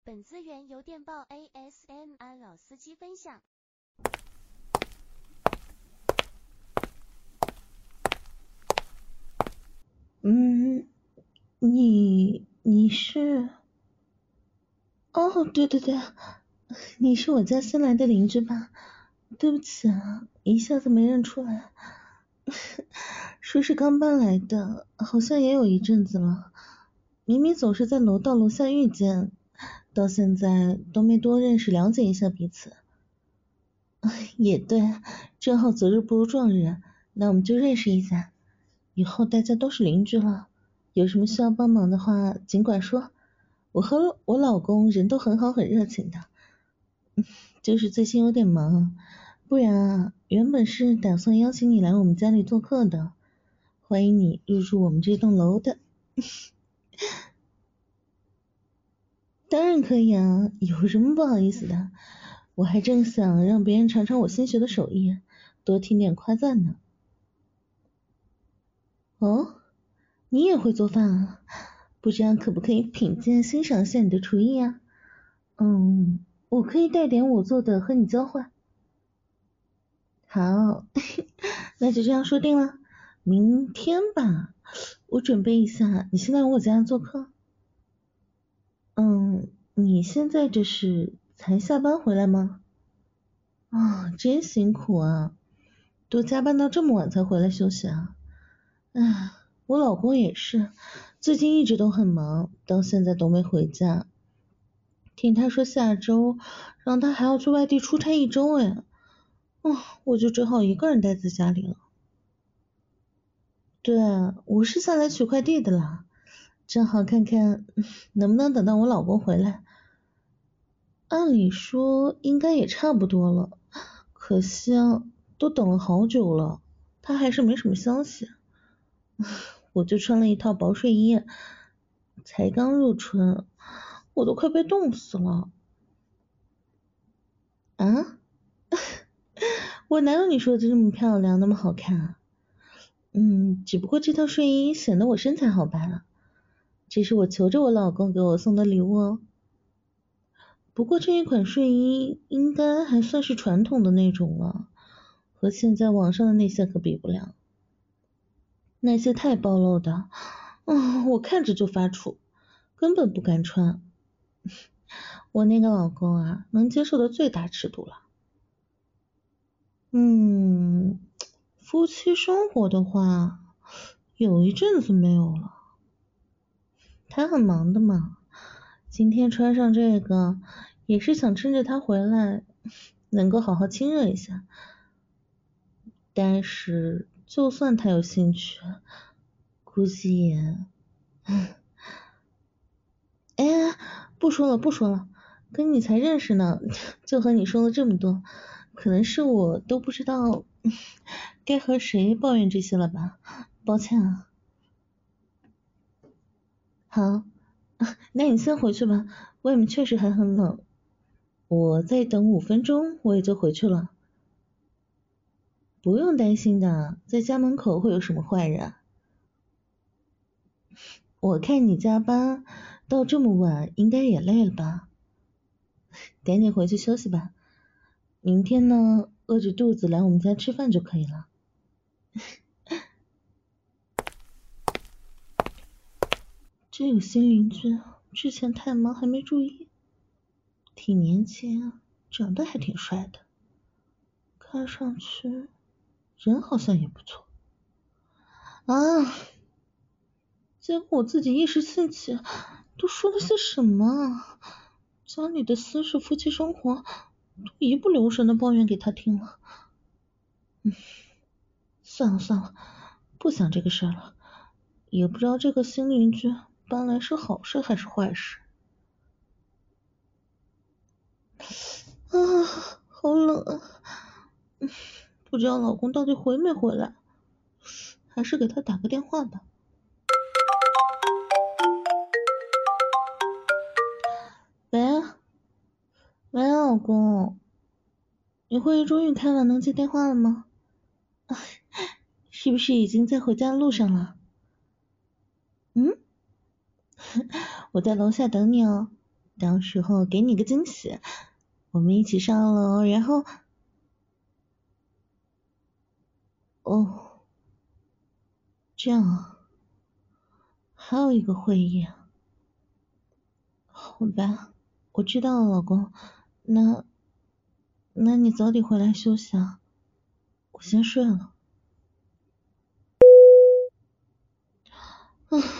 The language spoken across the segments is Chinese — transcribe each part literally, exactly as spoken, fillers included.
本资源由电报 A S M R 老司机分享。 嗯，你你是？哦，对对对，你是我家新来的邻居吧？对不起啊，一下子没认出来。说是刚搬来的，好像也有一阵子了。明明总是在楼道楼下遇见，到现在都没多认识了解一下彼此。也对，正好择日不如撞日，那我们就认识一下，以后大家都是邻居了，有什么需要帮忙的话尽管说。我和我老公人都很好很热情的，就是最近有点忙，不然啊，原本是打算邀请你来我们家里做客的，欢迎你入住我们这栋楼的。当然可以啊，有什么不好意思的，我还正想让别人尝尝我新学的手艺，多听点夸赞呢。哦，你也会做饭啊？不知道可不可以品鉴欣赏一下你的厨艺啊？嗯，我可以带点我做的和你交换。好，那就这样说定了。明天吧，我准备一下，你先来我家做客。嗯，你现在这是才下班回来吗？啊，真辛苦啊，都加班到这么晚才回来休息啊。唉，我老公也是，最近一直都很忙，到现在都没回家。听他说下周让他还要去外地出差一周哎，哦，我就只好一个人待在家里了。对，我是下来取快递的啦，正好看看能不能等到我老公回来。按理说应该也差不多了，可惜啊，都等了好久了，他还是没什么消息。我就穿了一套薄睡衣，才刚入春，我都快被冻死了。啊？我哪有你说的这么漂亮，那么好看啊？嗯，只不过这套睡衣显得我身材好罢了，这是我求着我老公给我送的礼物哦。不过这一款睡衣应该还算是传统的那种了，和现在网上的那些可比不了。那些太暴露的，嗯，我看着就发怵，根本不敢穿。我那个老公啊，能接受的最大尺度了。嗯，夫妻生活的话，有一阵子没有了。他很忙的嘛，今天穿上这个，也是想趁着他回来，能够好好亲热一下。但是，就算他有兴趣，估计也……哎，不说了不说了，跟你才认识呢，就和你说了这么多，可能是我都不知道该和谁抱怨这些了吧，抱歉啊。好，那你先回去吧，外面确实还很冷，我再等五分钟我也就回去了。不用担心的，在家门口会有什么坏人？我看你加班到这么晚，应该也累了吧？赶紧回去休息吧。明天呢，饿着肚子来我们家吃饭就可以了。这有新邻居，之前太忙还没注意，挺年轻，长得还挺帅的，看上去人好像也不错啊。结果我自己一时兴起，都说了些什么？家里的私事、夫妻生活，都一不留神的抱怨给他听了。嗯，算了算了，不想这个事了。也不知道这个新邻居搬来是好事还是坏事。啊，好冷啊！不知道老公到底回没回来，还是给他打个电话吧。喂，喂，老公，你会议终于开完，能接电话了吗？是不是已经在回家的路上了？嗯，我在楼下等你哦， 到时候给你个惊喜，我们一起上楼，然后……哦，这样啊，还有一个会议啊。好吧，我知道了，老公。那……那你早点回来休息啊，我先睡了。啊。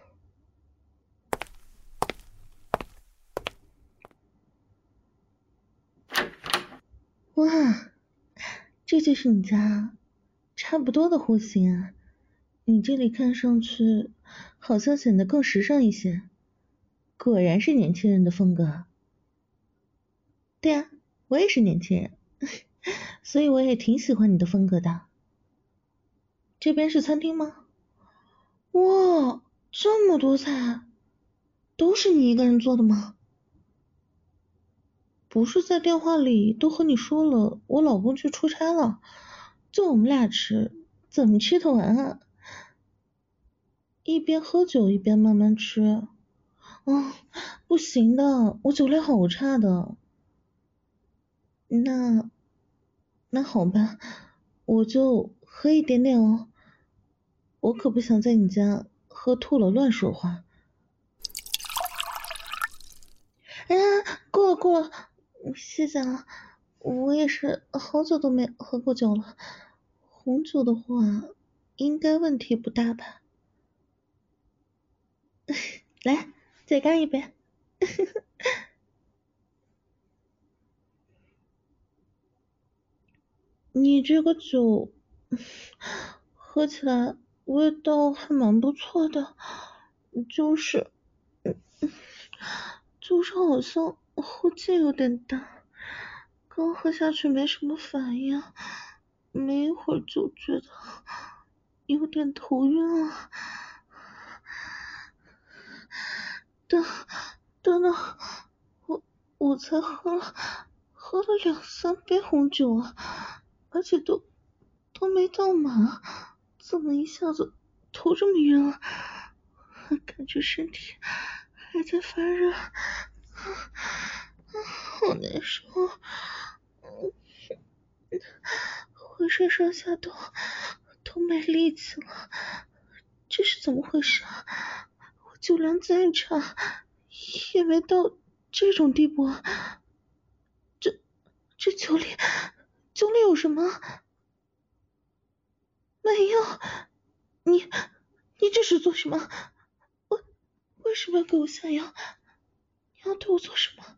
哇，这就是你家，差不多的户型啊。你这里看上去好像显得更时尚一些，果然是年轻人的风格。对啊，我也是年轻人，所以我也挺喜欢你的风格的。这边是餐厅吗？哇，这么多菜，都是你一个人做的吗？不是在电话里都和你说了，我老公去出差了，就我们俩吃，怎么吃得完啊？一边喝酒一边慢慢吃。哦，不行的，我酒量好差的。那那好吧，我就喝一点点哦。我可不想在你家喝吐了乱说话。哎呀，够了够了，谢谢了。我也是好久都没喝过酒了，红酒的话应该问题不大吧？来，再干一杯。你这个酒喝起来味道还蛮不错的，就是就是好像后劲有点大，刚喝下去没什么反应，没一会儿就觉得有点头晕了。等等等，我我才喝了喝了两三杯红酒啊，而且都都没倒满，怎么一下子头这么晕了？感觉身体还在发热，好难受，浑身上下都都没力气了，这是怎么回事啊？我酒量再差也没到这种地步啊！这这酒里酒里有什么？没有，你你这是做什么？为为什么要给我下药？你要对我做什么？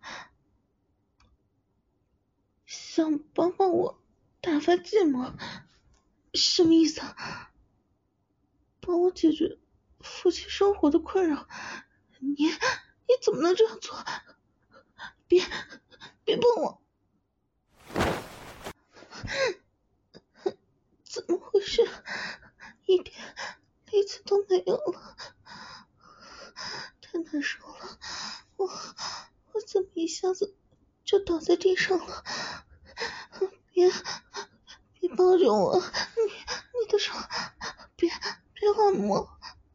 想帮帮我打发寂寞？什么意思啊？帮我解决夫妻生活的困扰？你你怎么能这样做？别别碰我！怎么回事？一点力气都没有了，太难受了！我我怎么一下子就倒在地上了？别别抱着我！你你的手别别乱摸！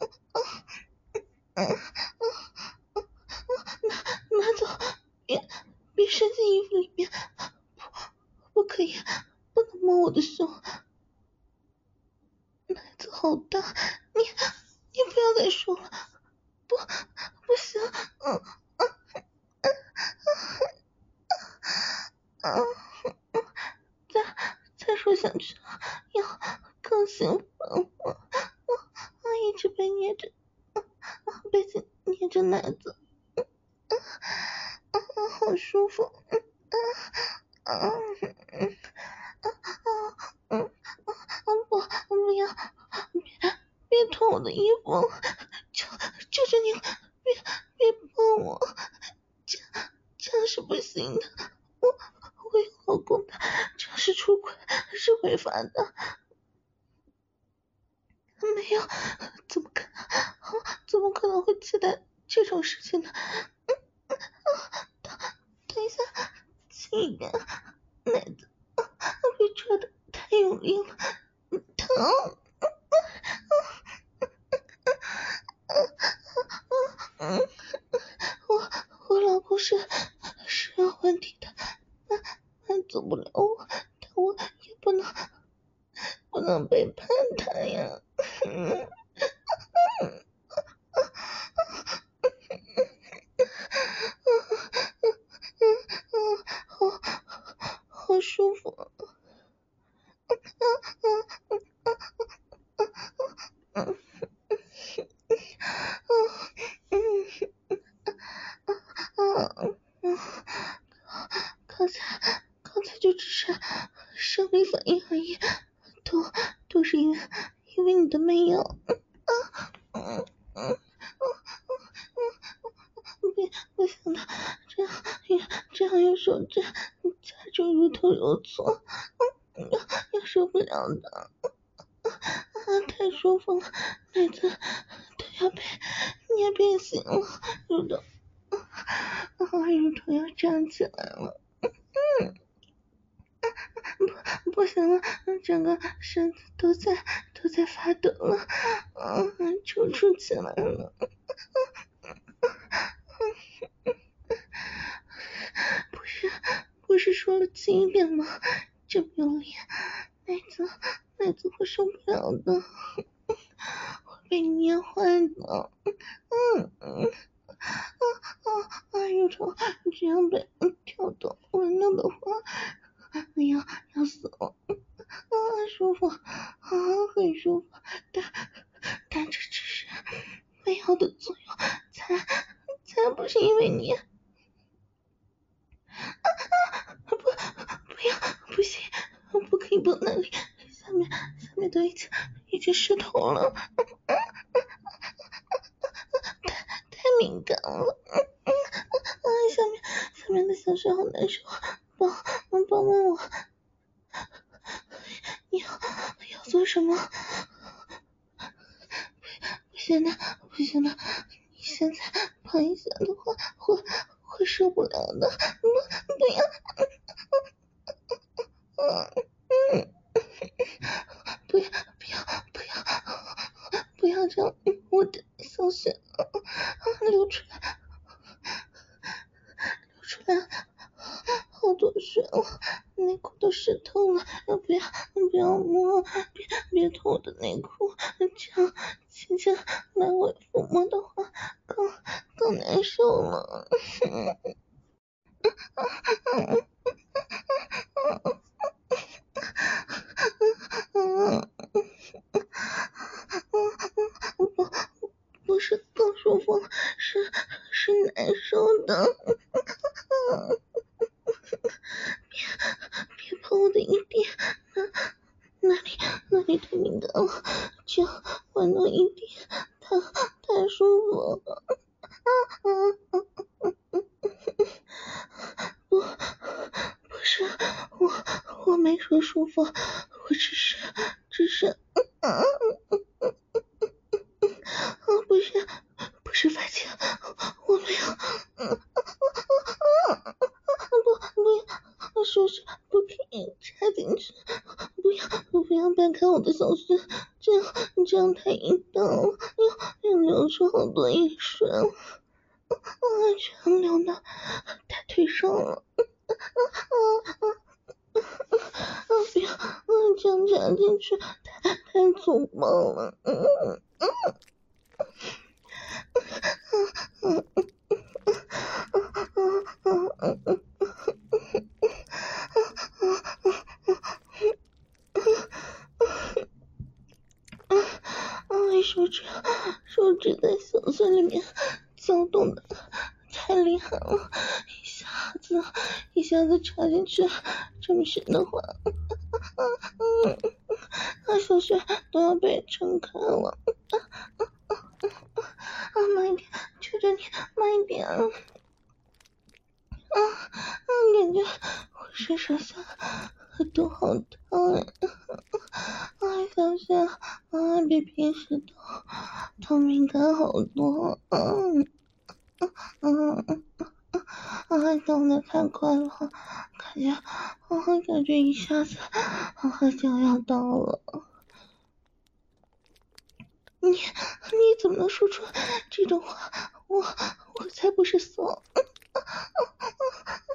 拿拿走！别别伸进衣服里面！不不可以，不能摸我的胸！奶子好大，你你不要再说了，不不行，嗯嗯嗯嗯嗯，再再说下去要更兴奋，我我一直被捏着，被捏着奶子，嗯嗯嗯，好舒服，嗯嗯嗯嗯嗯嗯，不不要，别别脱我的衣服，求求求你别别碰我，这这样是不行的，我我有老公的，这样是出轨，是违法的。没有，怎么可能？怎么可能会期待这种事情呢？嗯嗯等等一下，轻一点，奶子被抓的太用力了，疼！嗯，我我老公是要换替他，那那走不了我，但我也不能不能背叛他呀。嗯好好舒服。刚才刚才就只是生理反应而已，都都是因为因为你的媚药。嗯嗯别不行的，这样这样用手指夹住乳头揉搓，嗯，要要受不了的。啊，太舒服了，奶子都要被捏变形了，乳头啊，乳头要胀起来了。嗯，不不行了，整个身子都在都在发抖了，嗯，抽搐起来了。不是不是说了轻一点吗？这么用力，奶子奶子会受不了的，会被捏坏的。嗯嗯啊啊啊！乳头这样被挑逗温暖的话，哎呀要死了！啊，舒服啊，很舒服，但但这只是媚药的作用，才才不是因为你。不不要，不行，不可以碰那里，下面下面都已经已经湿透了，太太敏感了，嗯嗯，下面下面的小穴好难受，帮帮帮我，你要要做什么？不行的不行的，你现在碰一下的话会会受不了的，不不要。嗯嗯，不要不要不要不要让我的小血流出来，流出来，好多血了，内裤都湿透了，不要不要摸，别别脱我的内裤，这样轻轻来回抚摸的话，更更难受了。不不是更舒服，是是难受的。别别碰我的阴蒂，那那里那里太敏感了，这样玩弄阴蒂太太舒服了。不不是我我没说舒服，我只是只是啊不是不是发情，我没有，嗯不不要，手指不可以插进去，不要不要掰开我的小穴，这样这样太淫荡了，要要流出好多饮水了，啊，全流到大腿上了，啊啊啊！不要，嗯，这样插进去太太粗暴了，嗯嗯嗯嗯嗯嗯嗯。啊，手指手指在小穴里面搅动的太厉害了，一下子一下子插进去，这么深的话，嗯，啊，小穴都要被撑开了，啊，慢一点，求求你慢一点，啊啊，感觉我身上下都好烫呀，啊，小穴啊比平时都都敏感好多，嗯嗯嗯。啊，动得太快了，感觉，啊，感觉一下子，啊，就要到了。你，你怎么能说出这种话？我，我才不是骚。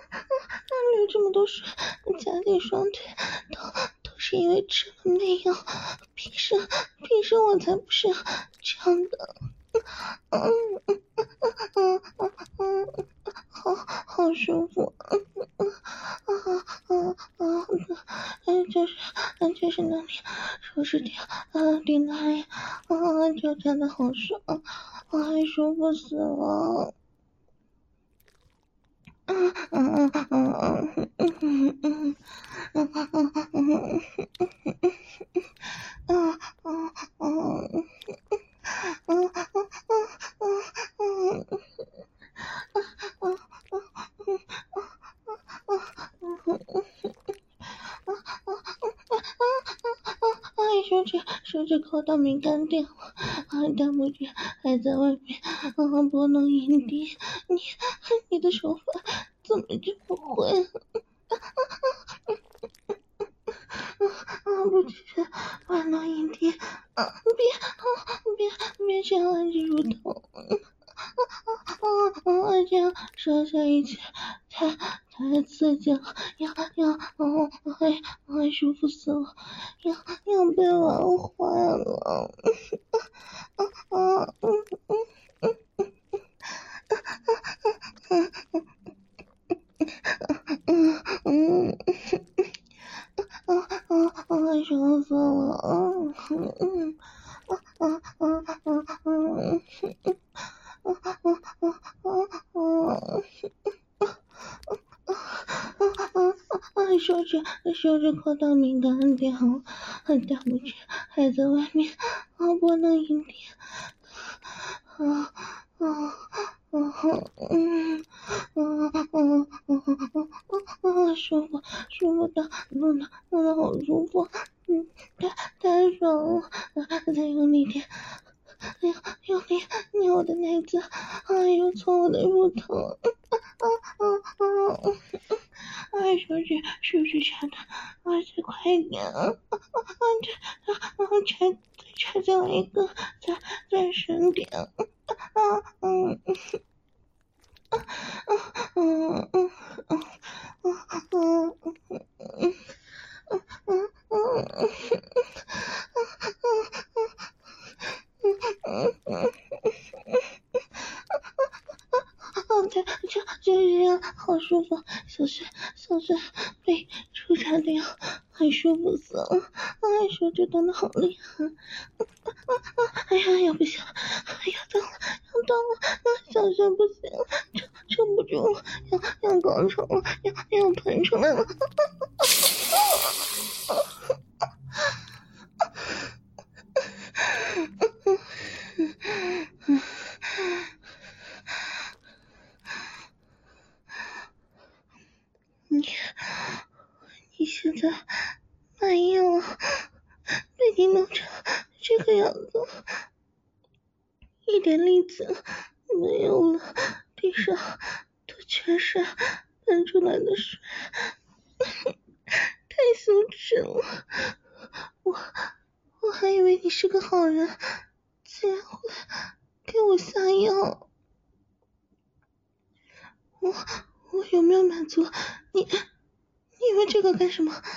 都是夹紧双腿，都都是因为吃了媚药，平时平时我才不是这样的。嗯嗯嗯嗯嗯，好好舒服。嗯嗯嗯嗯嗯嗯，就是就是那里手指点啊点哪里啊，就真的好爽，哎，舒服死了。嗯嗯嗯嗯嗯嗯嗯嗯嗯嗯嗯嗯哎，手指手指抠到敏感点了，啊，大拇指还在外面，啊，不能隐蔽。你你的手法怎么这么会？啊，不只是玩弄阴蒂，啊，别啊别别这样按着乳头，啊啊这样说在一起太太刺激了，要要啊哎哎舒服死了，要要被玩坏了，啊啊嗯嗯嗯嗯嗯嗯嗯嗯舒服了，嗯嗯嗯嗯嗯嗯嗯嗯，手指手指抠到敏感点了，大拇指还在外面，啊，不能隐蔽，啊啊啊嗯嗯嗯嗯嗯，舒服舒服的，弄得弄得好舒服，嗯，太太爽了，再用力点。用用力捏我的奶子，哎呦，搓我的乳头，啊啊啊啊！哎，手指手指插的，啊，再快一点啊！啊啊，这啊啊，插再插再来一个，再再深点，啊嗯嗯嗯嗯嗯嗯嗯嗯嗯嗯嗯。哦，这这就是这样，好舒服，小嘴小嘴被抽插的呀，很舒服死了，哎，手指动的好厉害，哎呀呀不行，哎呀到了要到了，啊小嘴不行，撑撑不住了，要要高潮了，要要喷出来了，你你现在满意了，被你弄成这个样子，一点力子没有了，地上都全是喷出来的水，太羞耻了，我我还以为你是个好人，竟然会给我下药，我我有没有满足你？你以为这个干什么？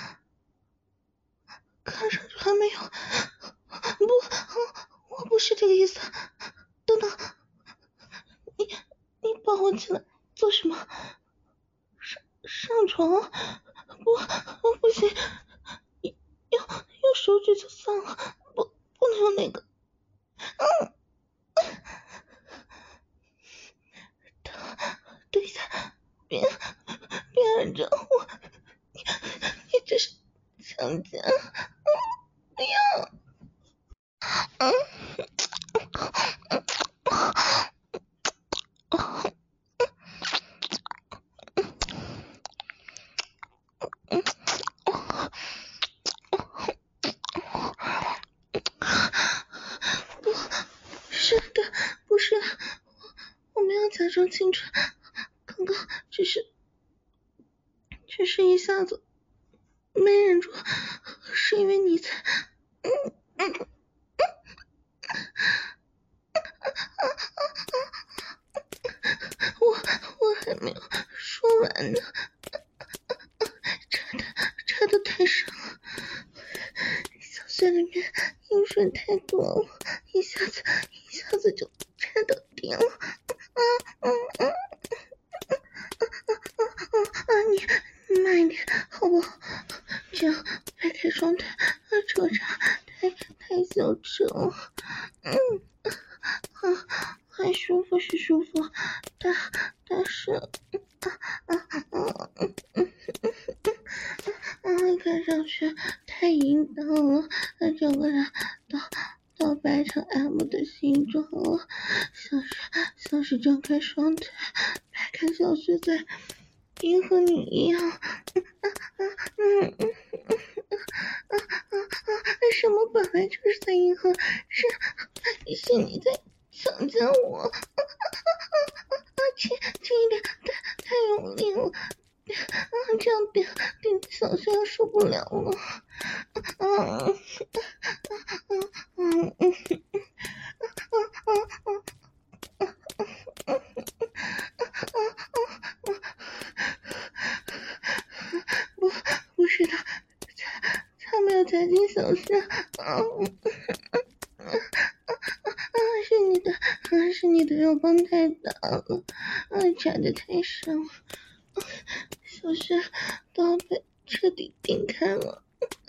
看上去还没有，不，我不是这个意思。等等，你你抱我起来做什么？上上床？不，不行，用用手指就算了，不不能用那个。嗯，等等一下，别别按着我，你你这是强奸！不要！嗯。不是的，不是，我没有假装清纯，刚刚只是只是一下子没忍住，是因为你才，嗯嗯，我我还没有说完呢， 这里面阴水太多了，一下子一下子就插到顶了。啊啊啊啊啊啊！你慢一点好不好？这样掰开双腿，啊，抽插太太小声了。嗯，啊，还舒服是舒服，但但是，啊啊啊嗯嗯嗯，看上去太淫荡了，整个人都都掰成 M 的形状了，像是像是张开双腿，掰开小穴在迎合你一样。嗯嗯嗯嗯嗯嗯，什么本来就是在迎合，是是你在强奸我。啊啊啊啊啊！轻轻一点，太太用力了。啊，这样顶顶小穴要受不了了。嗯嗯嗯嗯嗯不不是的，才才没有踩进小穴。嗯是你的，是你的肉棒太大了，啊，插得太深了，小穴都被彻底顶开了。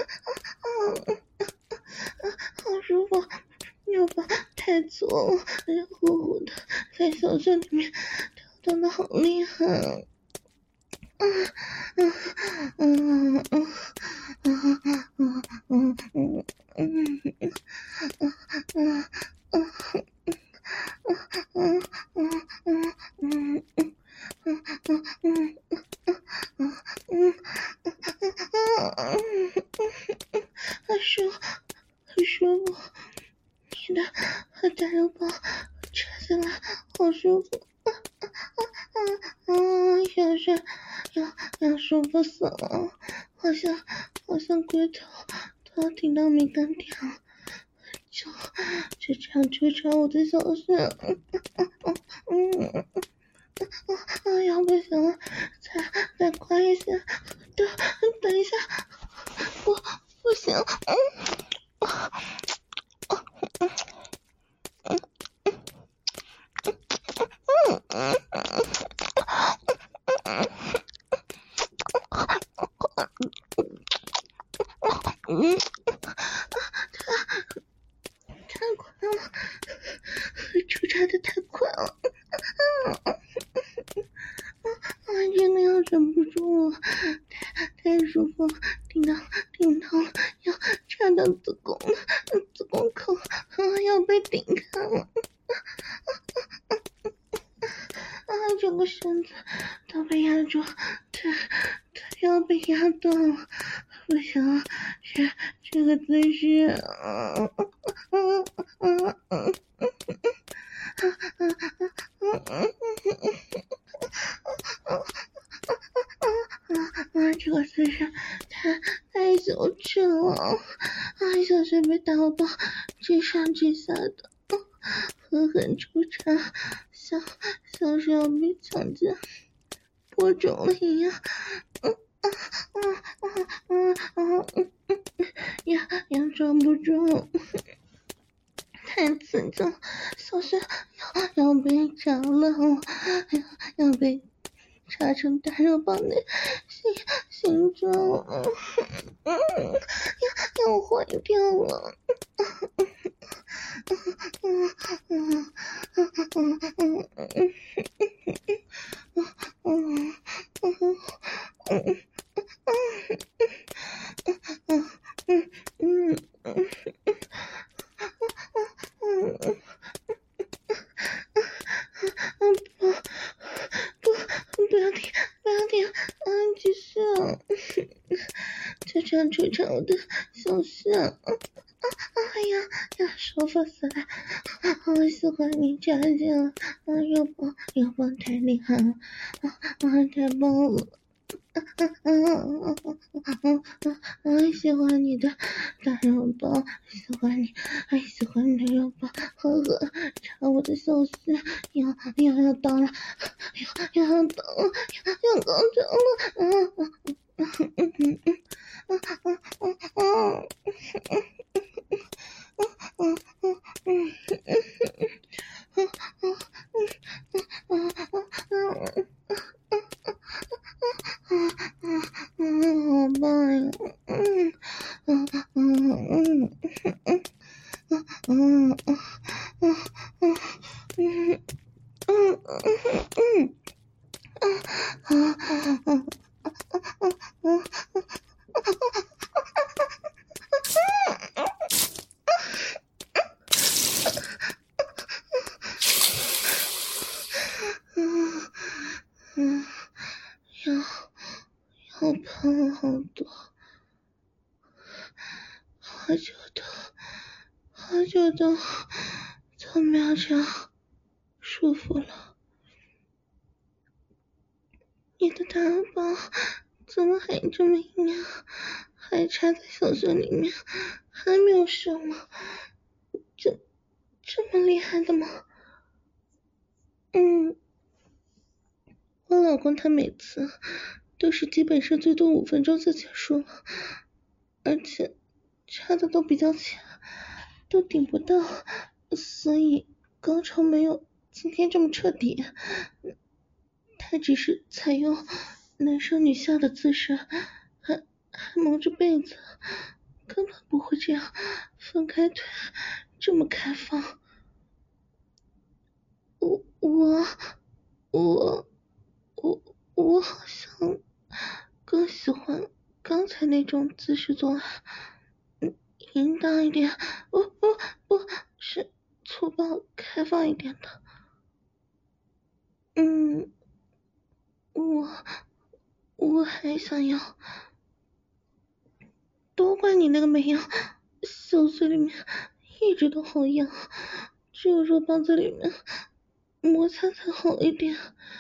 好舒服，肉棒太粗了，热乎乎的，在小穴里面跳动的好厉害。嗯嗯嗯嗯嗯嗯嗯嗯嗯嗯嗯嗯嗯嗯嗯嗯嗯嗯嗯很舒服，很舒服，你的大肉棒插进来，好舒服。嗯，小穴要要舒服死了，好像好像龟头都要顶到敏感点了，就就这样纠缠我的小穴。嗯嗯嗯嗯嗯，要不行了，再再快一些，等等一下，不不行，嗯嗯嗯嗯，太快了，出插的太快了，啊，真的要忍不住了，太太舒服了，顶到顶到了，要插到子宫了，子宫口啊要被顶开了，啊，整个身子都被压住，腿腿要被压断了，不行了，这这个姿势，啊啊啊啊啊！啊，这个姿势太太羞耻了！啊，小穴被打爆，直上直下的，狠狠出插，像像是要被强奸播种了一样。嗯啊啊啊啊啊！嗯嗯，也也抓不住，太刺激了，小穴要要被扎了，要要被插成大肉棒的形形状了，嗯，要要坏掉了，嗯嗯嗯嗯嗯嗯嗯嗯嗯嗯嗯嗯嗯嗯不不不要停不要停，嗯，继续啊，就这样追着我的小穴，啊啊哎呀呀，舒服死了，好喜欢你插进了，啊，肉棒肉棒太厉害了，啊啊太棒了。嗯嗯嗯嗯嗯嗯，喜欢你的大肉棒，喜欢你，还喜欢你的肉棒，呵呵，插我的小穴，要要要到了，要要到了，要要高潮了，嗯嗯嗯嗯嗯嗯嗯嗯嗯。 嗯，要要喷了好多，好久都好久都都没有这样舒服了。你的大耳包怎么还这么硬啊？还插在小穴里面，还没有射吗？这这么厉害的吗？嗯，我老公他每次都是基本上最多五分钟就结束了，而且插的都比较浅，都顶不到，所以高潮没有今天这么彻底。他只是采用男上女下的姿势，还还蒙着被子，根本不会这样分开腿这么开放。我我我我我好像更喜欢刚才那种姿势做爱，嗯，淫荡一点，不不不是粗暴开放一点的。嗯，我我还想要，都怪你那个没有，小嘴里面一直都好痒，只有肉棒在里面摩擦才好一点。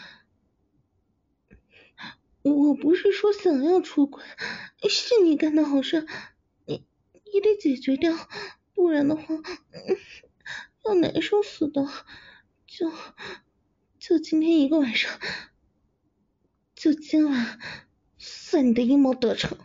我不是说想要出轨，是你干的好事，你你得解决掉，不然的话，嗯，要难受死的。就就今天一个晚上，就今晚，算你的阴谋得逞。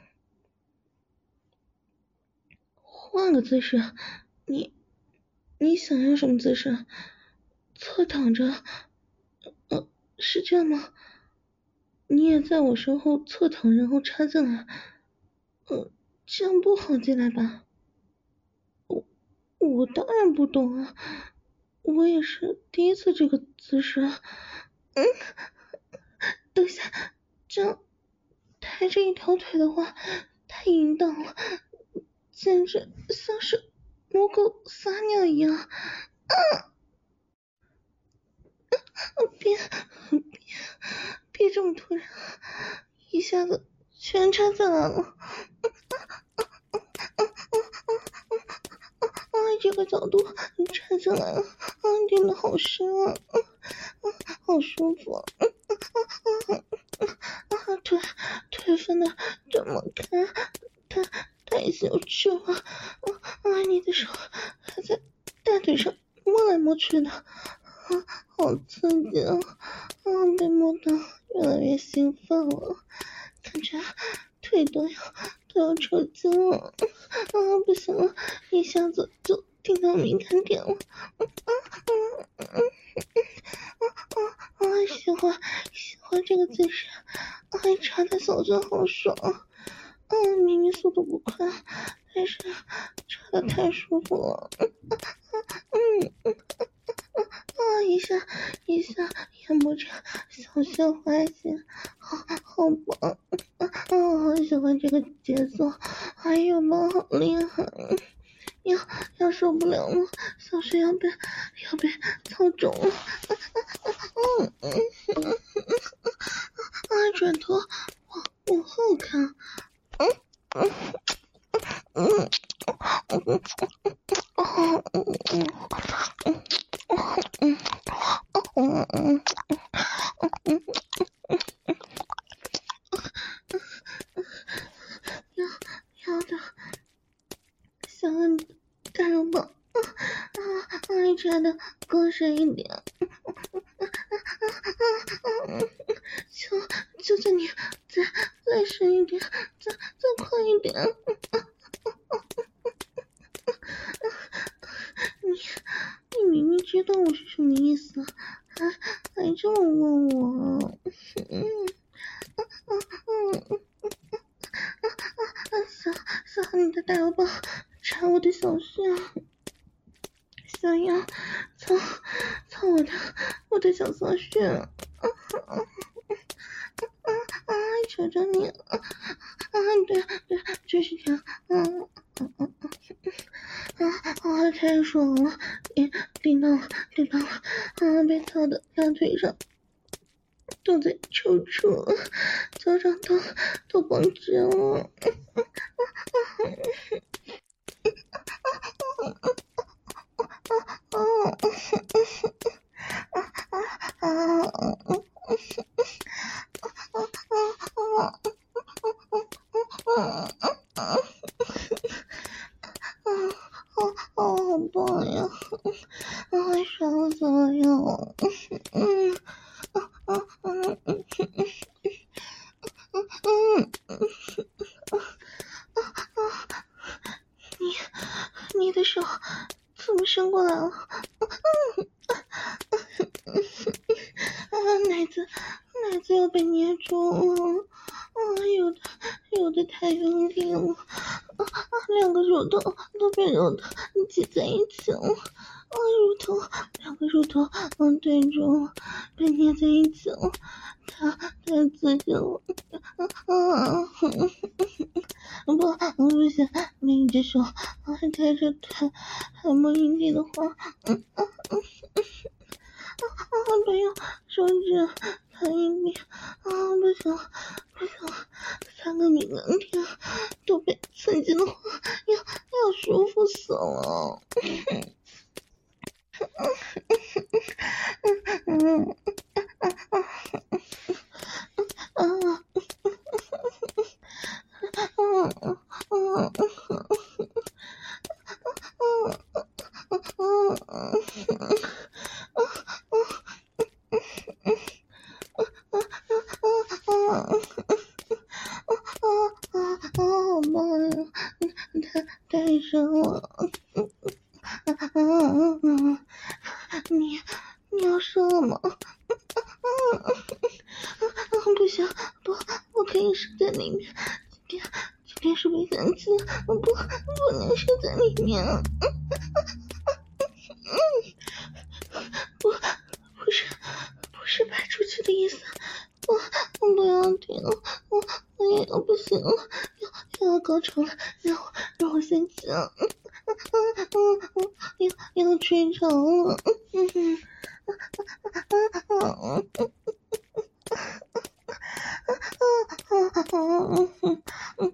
换个姿势，你你想要什么姿势？侧躺着，呃，是这样吗？你也在我身后侧躺，然后插进来，呃，这样不好进来吧？我我当然不懂啊，我也是第一次这个姿势。嗯，等一下，这样抬着一条腿的话，太淫荡了，简直像是母狗撒尿一样。啊！别别别这么突然，一下子全插进来了。啊，这个角度插进来了，啊，真的好深啊，啊，好舒服啊，啊，腿腿分的这么开，太太羞耻了，啊啊，你的手还在大腿上摸来摸去的，啊，好刺激啊，啊，被摸得越来越兴奋了，感觉腿都要都要抽筋了，啊，不行了，一下子就听到敏感点了，啊啊啊啊啊！喜欢喜欢这个姿势，还插在小穴好爽，嗯，明明速度不快，但是插的太舒服了，嗯嗯啊，一下一下也摸着小穴滑行，好好棒，啊，好喜欢这个节奏，哎呦妈，好厉害，要要受不了了，小穴要被要被操肿了，嗯嗯嗯啊，转头往往后看，嗯嗯嗯嗯嗯嗯嗯嗯嗯嗯嗯，要要的想要你大肉棒，啊啊啊！插的更深一点，求求求你再再深一点，再再快一点。你你明明知道我是什么意思，还还这么问我，嗯嗯嗯嗯嗯，想想你的大腰包插我的小穴，想要操操我的我的小小穴， 求求你，啊啊，对对，就是这样，嗯嗯嗯嗯，啊，太爽了，顶顶到了，顶到了，啊，被套的大腿上都在抽搐，脚掌都都绷直了，好棒呀！啊，爽死了哟！嗯嗯嗯嗯嗯你你的手怎么伸过来了？啊，奶子奶子又被捏住了，啊，有的有的太用力了，啊，两个乳头都被揉的挤在一起了，啊，乳头两个乳头嗯对住被捏在一起了，太太刺激了，啊，不不行，另一只手还抬着腿，还摸阴蒂的话，嗯嗯嗯。啊！不要手指弹阴蒂啊！不行不行，三个敏感点都被刺激的话，要要舒服死了。嗯嗯啊嗯嗯嗯嗯嗯。好棒呀！太太深了，你你要射了吗？不行，不，我可以射在里面，今天今天是危险期，不不能射在里面。不不是不是排出去的意思，我我不要停了，我我也要不行了，要要高潮了，让我让我先讲，嗯嗯嗯，要要吹长了，嗯嗯嗯嗯嗯嗯嗯。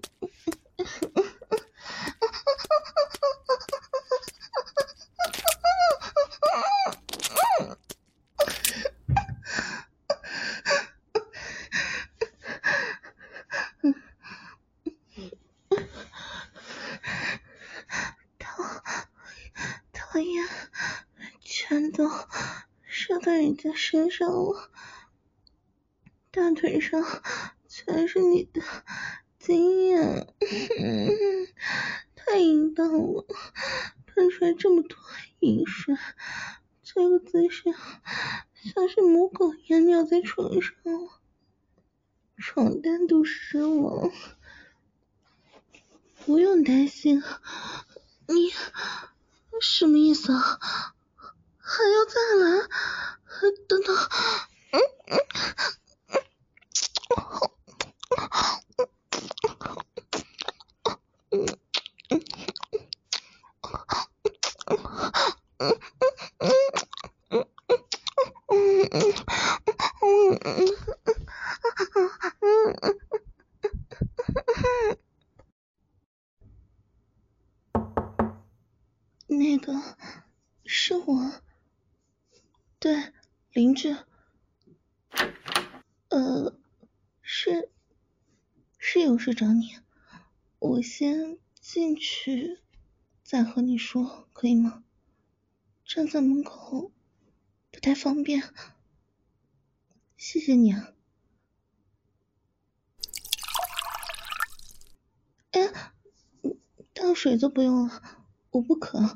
讨厌，全都射到人家身上了，大腿上全是你的经验，嗯，太淫荡了，喷出来这么多淫水，这个姿势像是母狗一样尿在床上了，床单都湿了。不用担心，你什么意思啊？还要再来？等等，嗯嗯嗯嗯嗯嗯嗯嗯嗯。那个是我，对，林志，呃，是是有事找你，我先进去再和你说，可以吗？站在门口不太方便，谢谢你啊。哎，倒水都不用了，我不渴。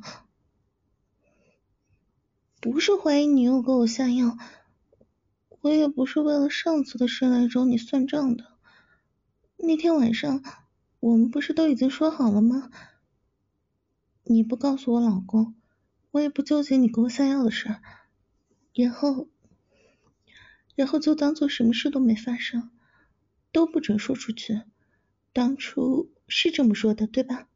不是怀疑你又给我下药，我也不是为了上次的事来找你算账的。那天晚上我们不是都已经说好了吗？你不告诉我老公，我也不纠结你给我下药的事，然后然后就当做什么事都没发生。 都不准说出去。当初是这么说的，对吧？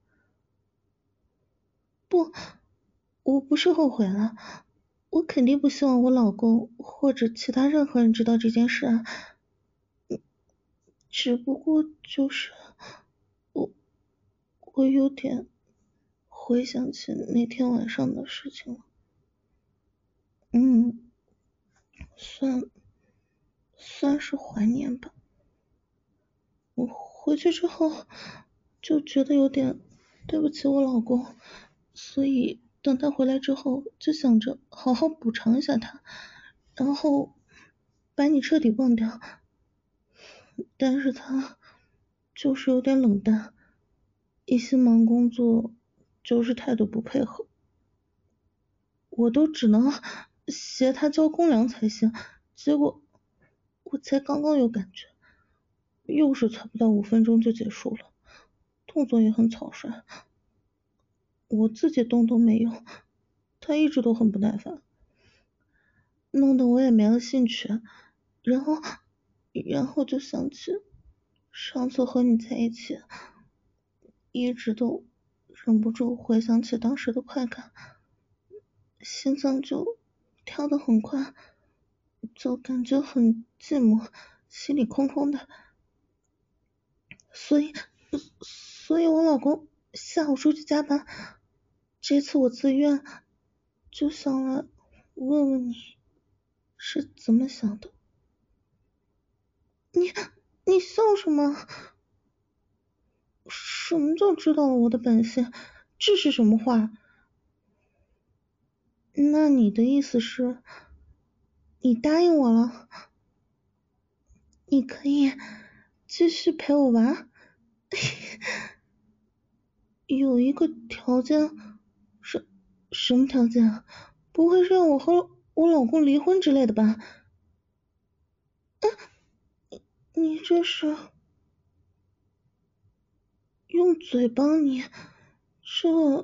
不，我不是后悔了，我肯定不希望我老公或者其他任何人知道这件事啊。只不过就是我我有点回想起那天晚上的事情了。嗯，算算是怀念吧。我回去之后就觉得有点对不起我老公，所以等他回来之后就想着好好补偿一下他，然后把你彻底忘掉。但是他就是有点冷淡，一心忙工作，就是态度不配合，我都只能携他交公粮才行。结果我才刚刚有感觉，又是才不到五分钟就结束了，动作也很草率，我自己动都没有，他一直都很不耐烦，弄得我也没了兴趣。然后然后就想起上次和你在一起，一直都忍不住回想起当时的快感，心脏就跳得很快，就感觉很寂寞，心里空空的。所以所以我老公下午出去加班，这次我自愿，就想来问问你是怎么想的。你你笑什么？什么叫知道了我的本性？这是什么话？那你的意思是你答应我了，你可以继续陪我玩？有一个条件。什什么条件啊？不会是让我和我老公离婚之类的吧？嗯，你这是用嘴帮你？这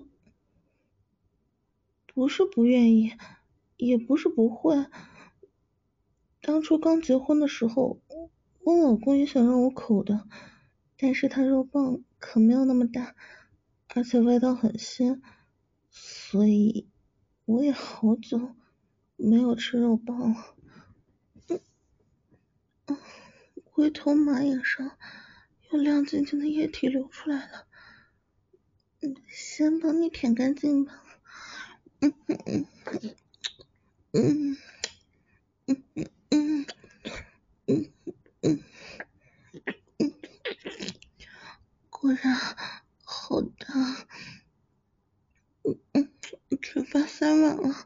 不是不愿意，也不是不会。当初刚结婚的时候，我老公也想让我口的，但是他肉棒可没有那么大，而且味道很鲜，所以我也好久没有吃肉棒了。嗯嗯，回头马眼上有亮晶晶的液体流出来了，嗯，先帮你舔干净吧。嗯嗯嗯嗯嗯嗯嗯嗯嗯嗯，果然好大。嗯嗯，嘴巴塞满了，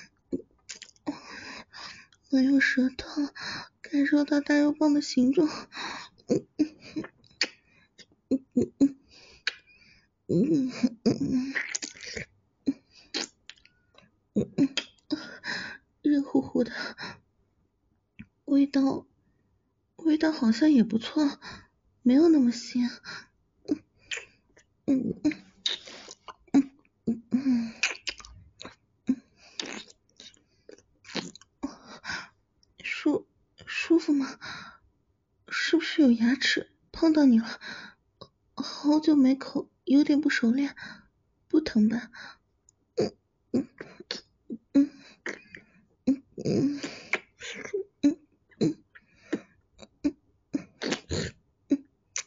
我用舌头感受到大肉棒的形状。嗯嗯嗯嗯嗯嗯嗯嗯，热乎乎的，味道味道好像也不错，没有那么腥。嗯嗯嗯嗯嗯嗯，舒舒服吗？是不是有牙齿碰到你了？好久没口，有点不熟练，不疼吧？嗯嗯嗯嗯嗯嗯嗯嗯，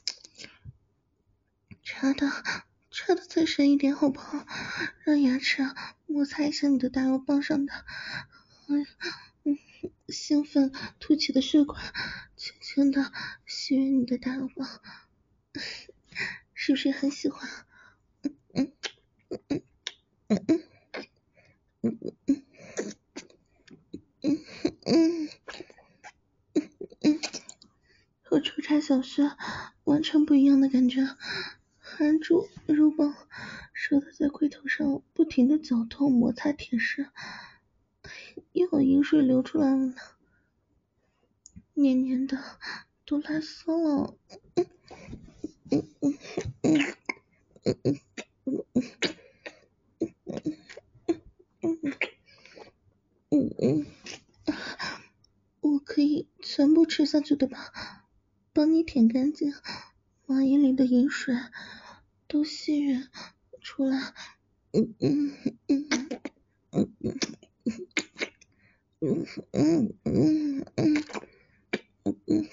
插的插的再深一点好不好？让牙齿摩擦一下你的大肉棒上的，嗯嗯，兴奋凸起的血管，轻轻的吸吮你的大肉棒，是不是很喜欢？嗯嗯嗯嗯嗯嗯嗯嗯嗯嗯，和出差小穴完全不一样的感觉，含住肉棒，舌头在龟头上不停的绞痛摩擦舔舐，又有饮水流出来了呢，黏黏的都拉丝了。嗯嗯嗯嗯嗯嗯嗯嗯嗯，我可以全部吃下去对吧？ 帮你舔干净，把眼里的饮水都吸吮出来。嗯嗯嗯嗯嗯嗯嗯嗯嗯嗯，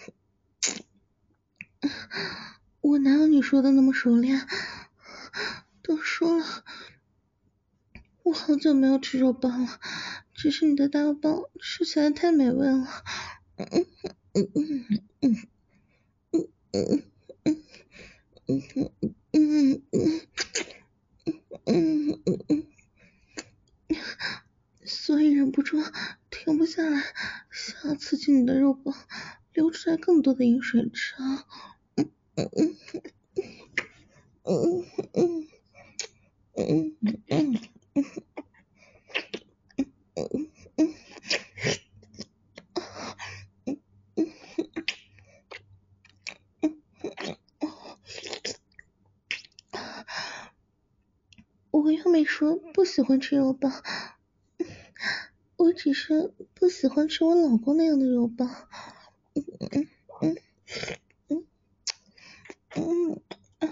我哪有你说的那么熟练？都说了，我好久没有吃肉棒了，只是你的大肉棒吃起来太美味了。嗯嗯嗯嗯嗯嗯嗯嗯嗯嗯嗯嗯嗯，所以忍不住停不下来，想要刺激你的肉棒流出来更多的饮水池。嗯嗯嗯嗯嗯嗯嗯嗯嗯。我又没说不喜欢吃肉棒，我只是不喜欢吃我老公那样的肉棒。嗯嗯嗯嗯嗯，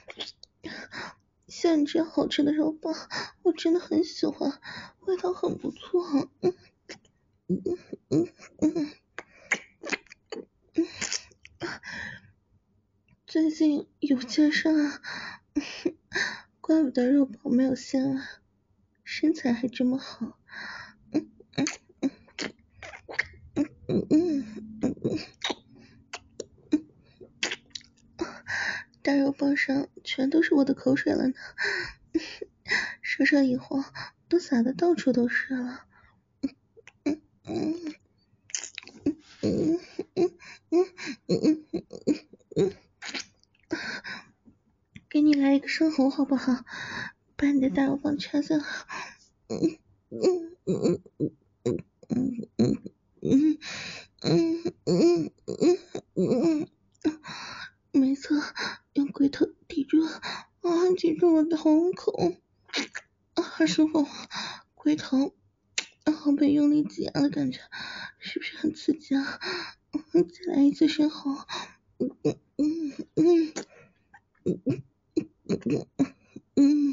像你这样好吃的肉棒，我真的很喜欢，味道很不错。嗯嗯嗯嗯嗯，最近有健身啊，怪不得肉棒没有线了，身材还这么好。嗯嗯嗯嗯嗯嗯嗯，大肉棒上全都是我的口水了呢，手上以后都洒得到处都是了。嗯嗯嗯嗯嗯嗯嗯嗯，给你来一个生喉好不好？把你的大肉棒插进来。嗯嗯嗯嗯嗯嗯嗯嗯嗯嗯嗯嗯，没错，用龟头抵住啊，抵住我的喉口，啊，好舒服，龟头好被用力挤压的感觉，是不是很刺激啊？再来一次深喉。嗯嗯嗯嗯嗯嗯嗯，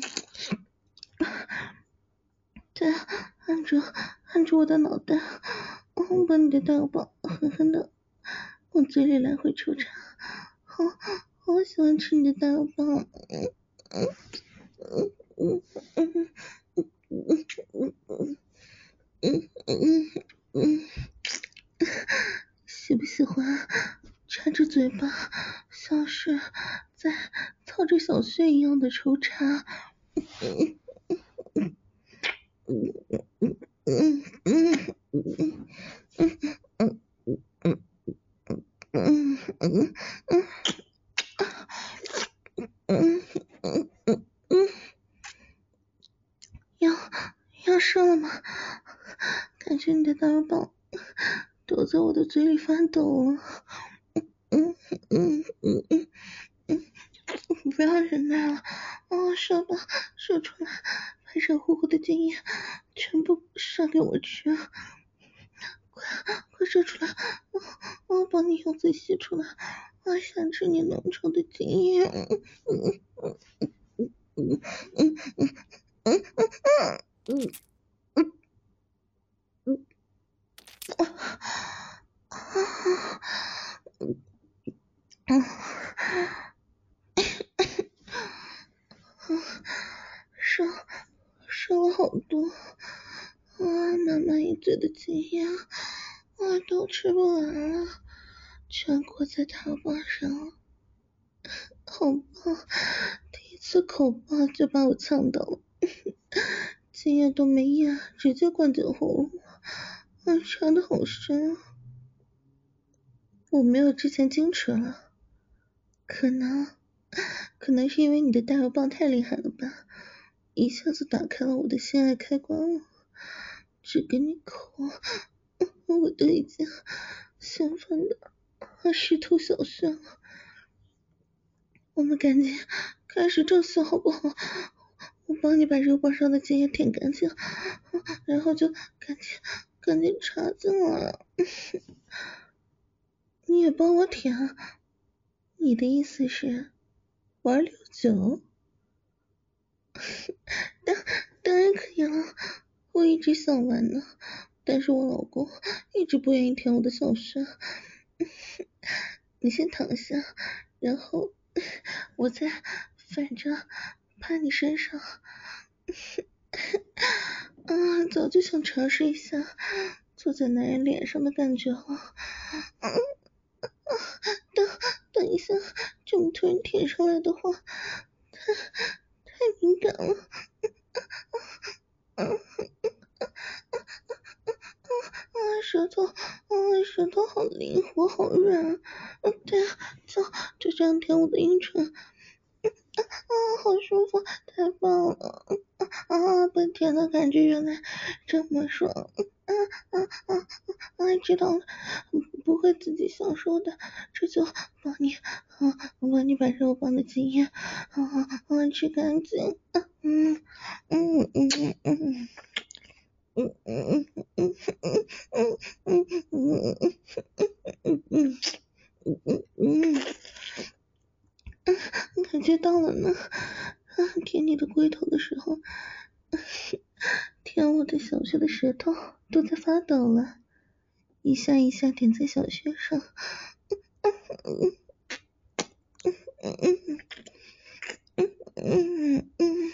对，按住按住我的脑袋，我把你的大棒狠狠的往嘴里来回抽插，好，好喜欢吃你的大棒。嗯嗯嗯嗯嗯嗯嗯嗯嗯嗯嗯，喜不喜欢插着嘴巴，像是在操着小穴一样的抽插？嗯嗯嗯嗯嗯嗯嗯嗯嗯嗯嗯嗯嗯嗯，要要射了吗？感觉你的大棒都在我的嘴里发抖了。嗯嗯嗯嗯嗯，不要忍耐了，哦，射吧，射出来，把热乎乎的精液全部射给我吃，快快射出来，我我帮你用嘴吸出来，我想吃你浓稠的精液。嗯嗯嗯嗯嗯嗯嗯嗯嗯嗯嗯，嗯，射射了好多，啊，满满一嘴的精液，我都吃不完了，全裹在大棒上了，好棒！第一次口爆就把我呛到了，精液都没咽，直接灌进喉咙，啊，插的好深啊！我没有之前矜持了，可能，可能是因为你的大肉棒太厉害了吧，一下子打开了我的性爱开关了，只给你口，我都已经兴奋的湿透小穴了。我们赶紧开始正戏好不好？我帮你把肉棒上的精液舔干净，然后就赶紧赶紧插进来，你也帮我舔。 你的意思是玩六九？当当然可以了，我一直想玩呢，但是我老公一直不愿意舔我的小穴。你先躺下，然后我再反着趴你身上。啊，早就想尝试一下坐在男人脸上的感觉了。嗯，等等一下，这么突然舔上来的话，太太敏感了。嗯，啊，舌头，啊，舌头好灵活，好软。嗯，对啊，就就这样舔我的阴唇。啊，好舒服，太棒了！啊，被舔的感觉原来这么爽！啊啊啊啊！知道了，不会自己享受的，这就帮你，啊，我帮你把肉棒的经验，啊啊吃干净。嗯嗯嗯嗯嗯。嗯嗯嗯嗯嗯嗯嗯嗯嗯嗯嗯嗯，感觉到了呢。舔你的龟头的时候，舔我的小穴的舌头都在发抖了，一下一下点在小穴上。嗯嗯嗯嗯嗯嗯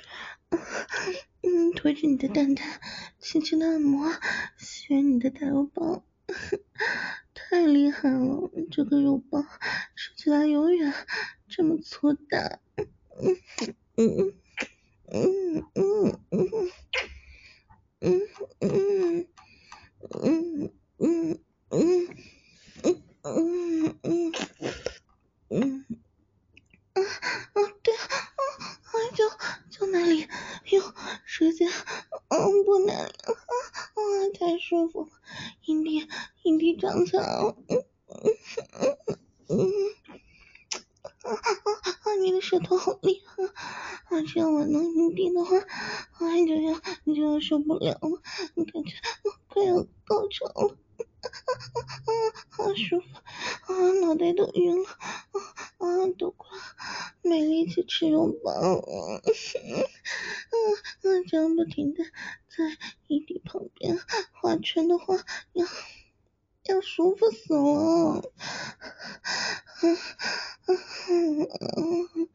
嗯，推着你的蛋蛋，轻轻的按摩，选你的大肉棒。太厉害了，这个肉棒吃起来永远这么粗大。嗯嗯嗯嗯嗯嗯嗯嗯嗯嗯嗯嗯嗯啊啊对啊啊就就那里用舌尖嗯不那里啊啊太舒服了，阴蒂阴蒂长起来了。嗯嗯嗯啊啊啊！你的舌头好厉害啊！这样玩弄阴蒂的话，啊，就要你就要受不了了，你感觉快要高潮了。啊，好舒服啊，脑袋都晕了啊啊，都快没力气吃肉棒了。嗯嗯，这样不停的在阴蒂旁边画圈的话，要要舒服死了。嗯嗯嗯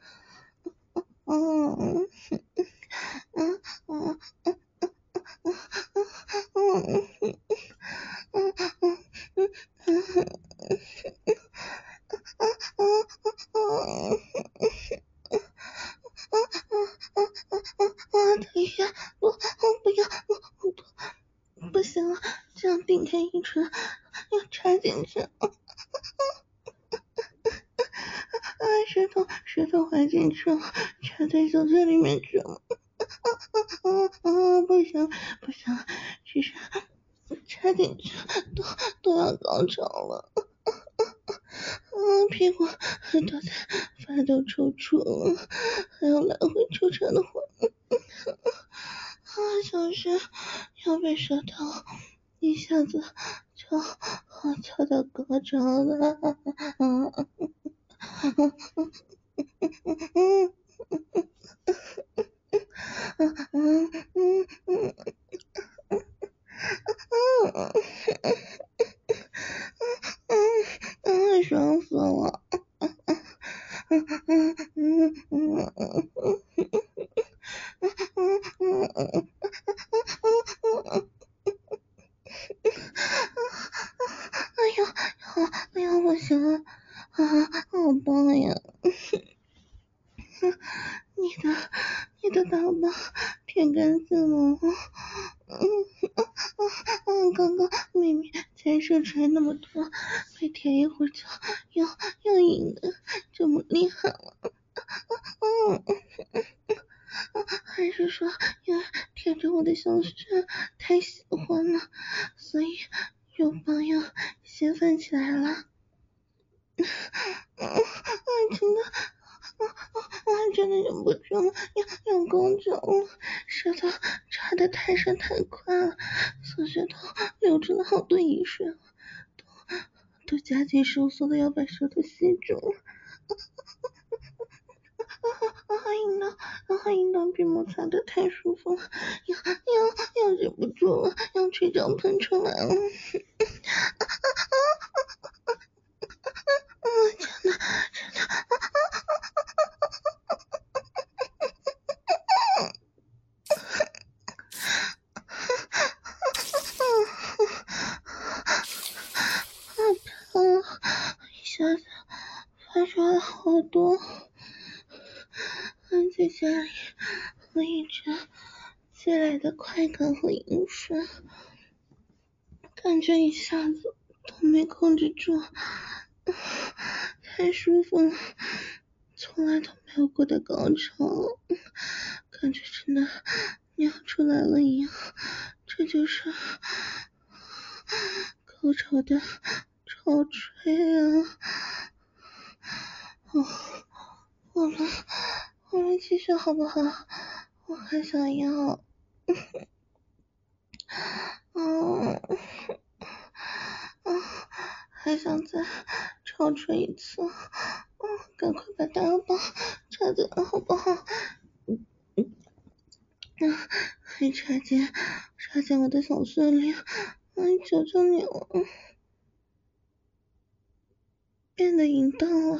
嗯嗯嗯嗯嗯等一下，不不要，不不行了，这样顶开阴唇要插进去。啊，舌头舌头滑进去了，插在小嘴里面去了。啊啊！不行不行，其实插进去都都要高潮了。啊，屁股都在发抖抽搐了，还有来回抽插的话，啊，小穴要被舌头一下子就啊敲到高潮了。啊嗯嗯嗯嗯嗯嗯嗯嗯，爽死了！嗯嗯嗯嗯嗯嗯嗯嗯，哎呀，好，哎呀，不行了，啊，好棒呀！你的你的大棒舔干净了，嗯嗯嗯，刚刚明明才射出来那么多，被舔一会儿就又又硬的这么厉害了。嗯嗯，还是说因为舔着我的小穴太喜欢了，所以肉棒又兴奋起来了。嗯嗯，真的，啊啊啊！真的忍不住了，要要高潮了，舌头插得太深太快了，小穴头流出了好多饮水，都都加紧收缩的要把舌头吸住了。 摩擦的太舒服了，要要要忍不住了，要吹脚喷出来了。真的真的。一下子发出来好多，在家里和一直积累的快感和饮水，感觉一下子都没控制住，太舒服了，从来都没有过的高潮，感觉真的尿出来了一样，这就是高潮的潮吹啊！哦，我们我们继续好不好？我还想要，嗯嗯，还想再潮吹一次，嗯，赶快把大腰包插进来好不好？嗯嗯，还插进插进我的小穴里，嗯，求求你了，变得淫荡了。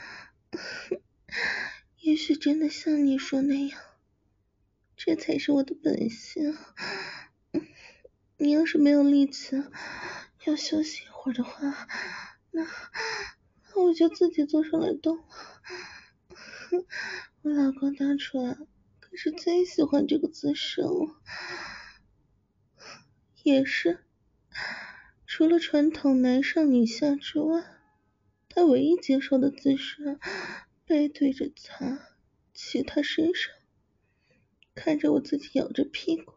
也许真的像你说那样，这才是我的本性。你要是没有力气，要休息一会儿的话，那那我就自己坐上来动了。我老公当初啊，可是最喜欢这个姿势了，也是除了传统男上女下之外，他唯一接受的姿势，背对着他，骑他身上，看着我自己摇着屁股。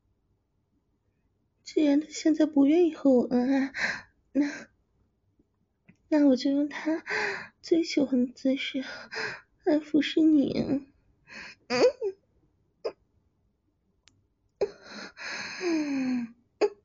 既然他现在不愿意和我恩爱，那那我就用他最喜欢的姿势来服侍你。嗯嗯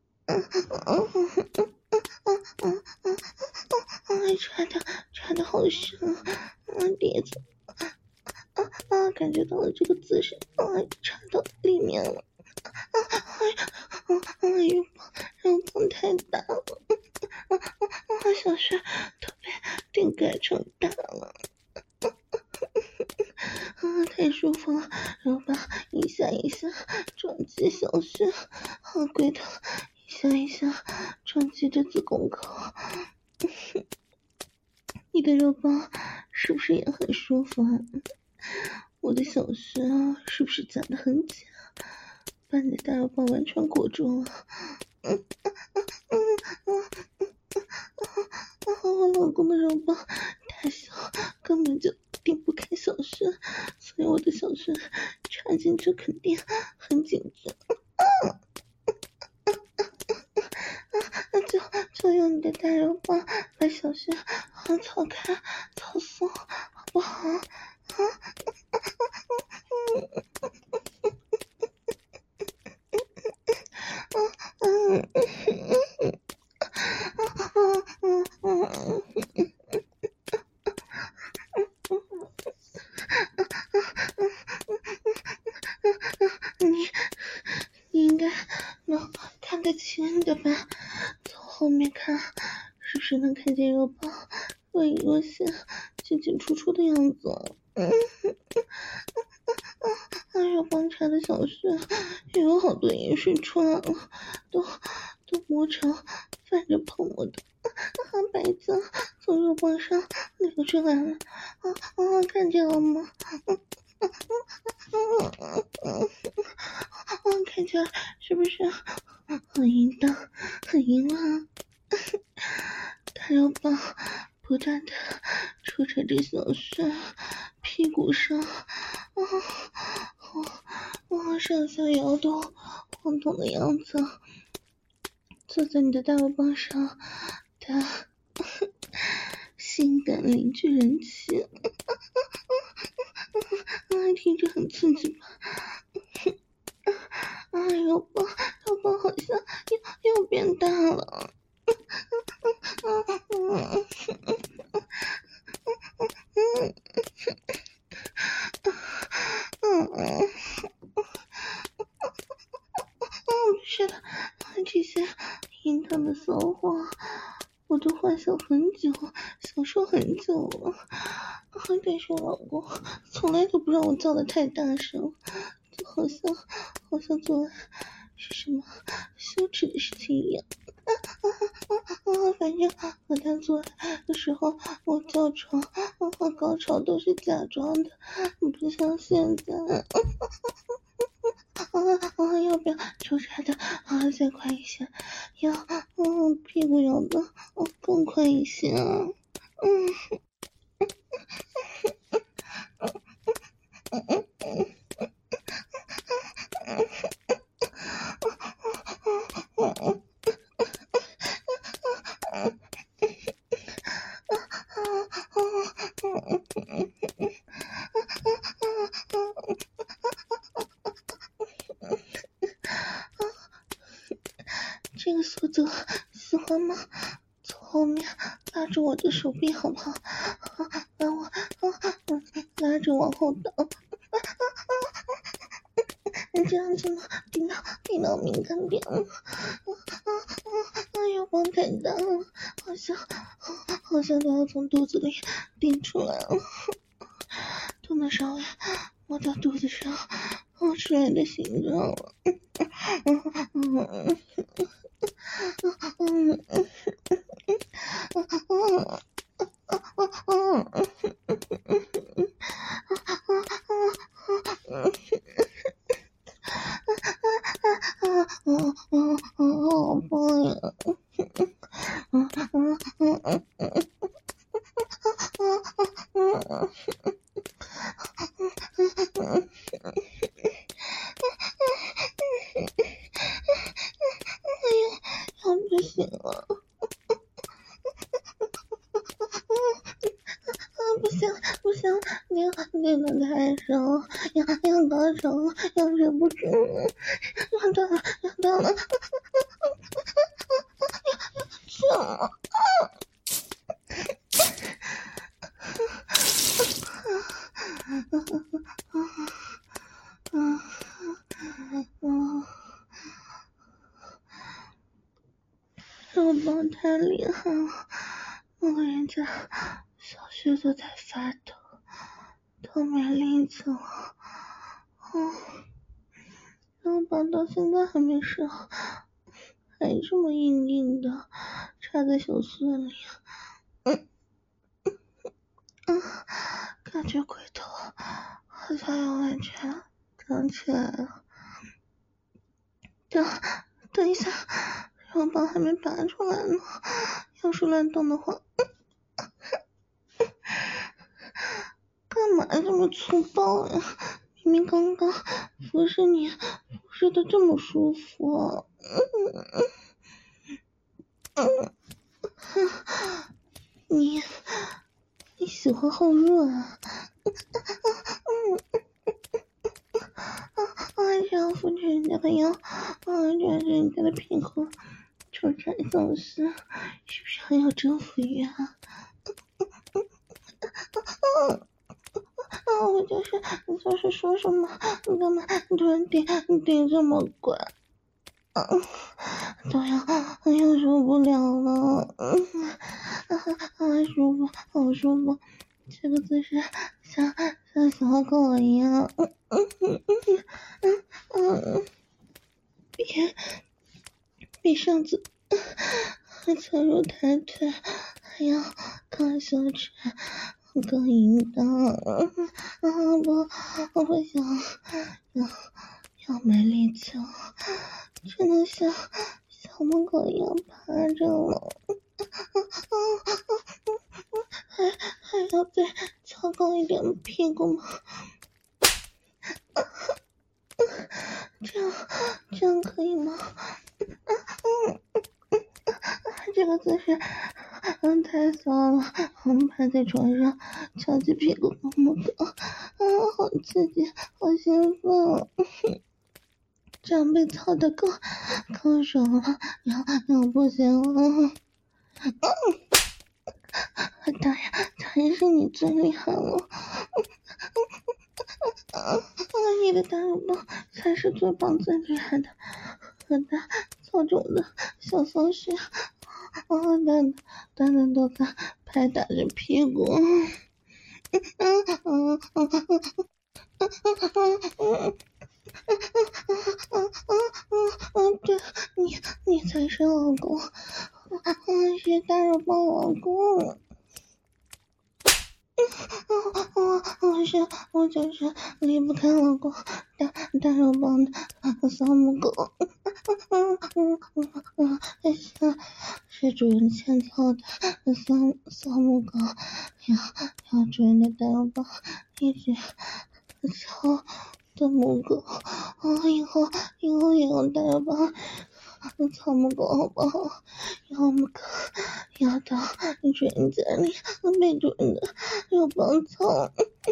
插的插的好深，啊，碟子啊啊，感觉到了这个姿势啊，插到里面了。啊哎啊哎呦，肉棒太大了，啊啊啊！小穴都被顶盖成大了，啊，太舒服了，肉棒一下一下撞击小穴，好贵的，一下一下撞击着子宫口。你的肉棒是不是也很舒服啊？我的小穴是不是夹得很紧？把你的大肉棒完全裹住了。嗯嗯嗯嗯嗯嗯，我老公的肉棒太小，根本就顶不开小穴，所以我的小穴插进去肯定很紧致。嗯就就用你的大肉棒把小穴操开操松，好不好？啊，嗯嗯嗯嗯嗯嗯。你你应该能看得清的吧？从后面看，是不是能看见肉棒若隐若现、进进出出的样子？嗯，啊，肉棒插的小穴也有好多盐水串了，都都磨成泛着泡沫的啊白子从肉棒上流出来了，啊啊，看见了吗？嗯嗯嗯嗯嗯嗯，看起来是不是很淫荡、很淫乱？大肉棒不断的戳着这小穴屁股上，啊，我上下摇动、晃动的样子，坐在你的大肉棒上，他性感邻居人气，啊，听着很刺激吧？啊，肉棒，肉棒好像又又变大了。 话，我都幻想很久，想说很久了。但是我老公从来都不让我叫的太大声，就好像好像做爱是什么羞耻的事情一样。啊啊啊啊！反正和他做爱的时候，我叫床和高潮都是假装的，不像现在。啊啊！要不要抽插的啊再快一些？要嗯屁股摇的哦更快一些啊！嗯。这个速度喜欢吗？从后面拉住我的手臂好不好？把我拉着往后倒，这样子吗？顶到顶到敏感点了，哎呦，光太大了，好像好像都要从肚子里顶出来了。肚子稍微摸到肚子上冒出来的形状了。嗯嗯嗯好棒呀！不行了，不行不行，你你的太深了，要要高潮了，要忍不住了，要到了要到了，去了。肉包太厉害了，我人家小穴都在发抖，都没力气了。嗯，肉包到现在还没上，还这么硬硬的插在小穴里。嗯嗯，感觉龟头好像要完全长起来了。等等一下，肉包还没拔出来呢，要是乱动的话，干嘛这么粗暴呀？明明刚刚服侍你服侍的这么舒服啊！嗯嗯，你你喜欢后润啊？啊，这样扶着人家的腰，啊，这样人家的屁股，抽插总是，是不是很有征服欲啊？啊，我就是你就是说什么，你干嘛突然顶顶这么乖？啊，都要哎呀受不了了，嗯，啊，好舒服，好舒服，这个姿势像像小狗一样，嗯嗯嗯嗯嗯嗯，别别上次还侧入抬腿，还要更羞耻。更淫荡，啊不，我不想，要要没力气了，只能像小母狗一样趴着了，还还要再操高一点屁股吗？这样这样可以吗？这个姿势嗯太骚了，我们趴在床上翘起屁股摸摸狗，啊好刺激，好兴奋，这样被操的更更爽了，要要不行了，嗯，当然当然是你最厉害了，啊，你的大肉包才是最棒最厉害的，和大操着我的小骚穴。 哦，大大大都在拍打着屁股。嗯嗯嗯嗯嗯嗯，对，你你才是老公，嗯，是大肉棒老公。我我是我就是离不开老公大大肉棒的骚母狗。嗯嗯嗯嗯，是是主人欠操的骚骚母狗，要要主人的大肉棒一直操的母狗。哦，以后以后也有大肉棒操母狗好不好？要么可要到主人家里被主人的肉棒操。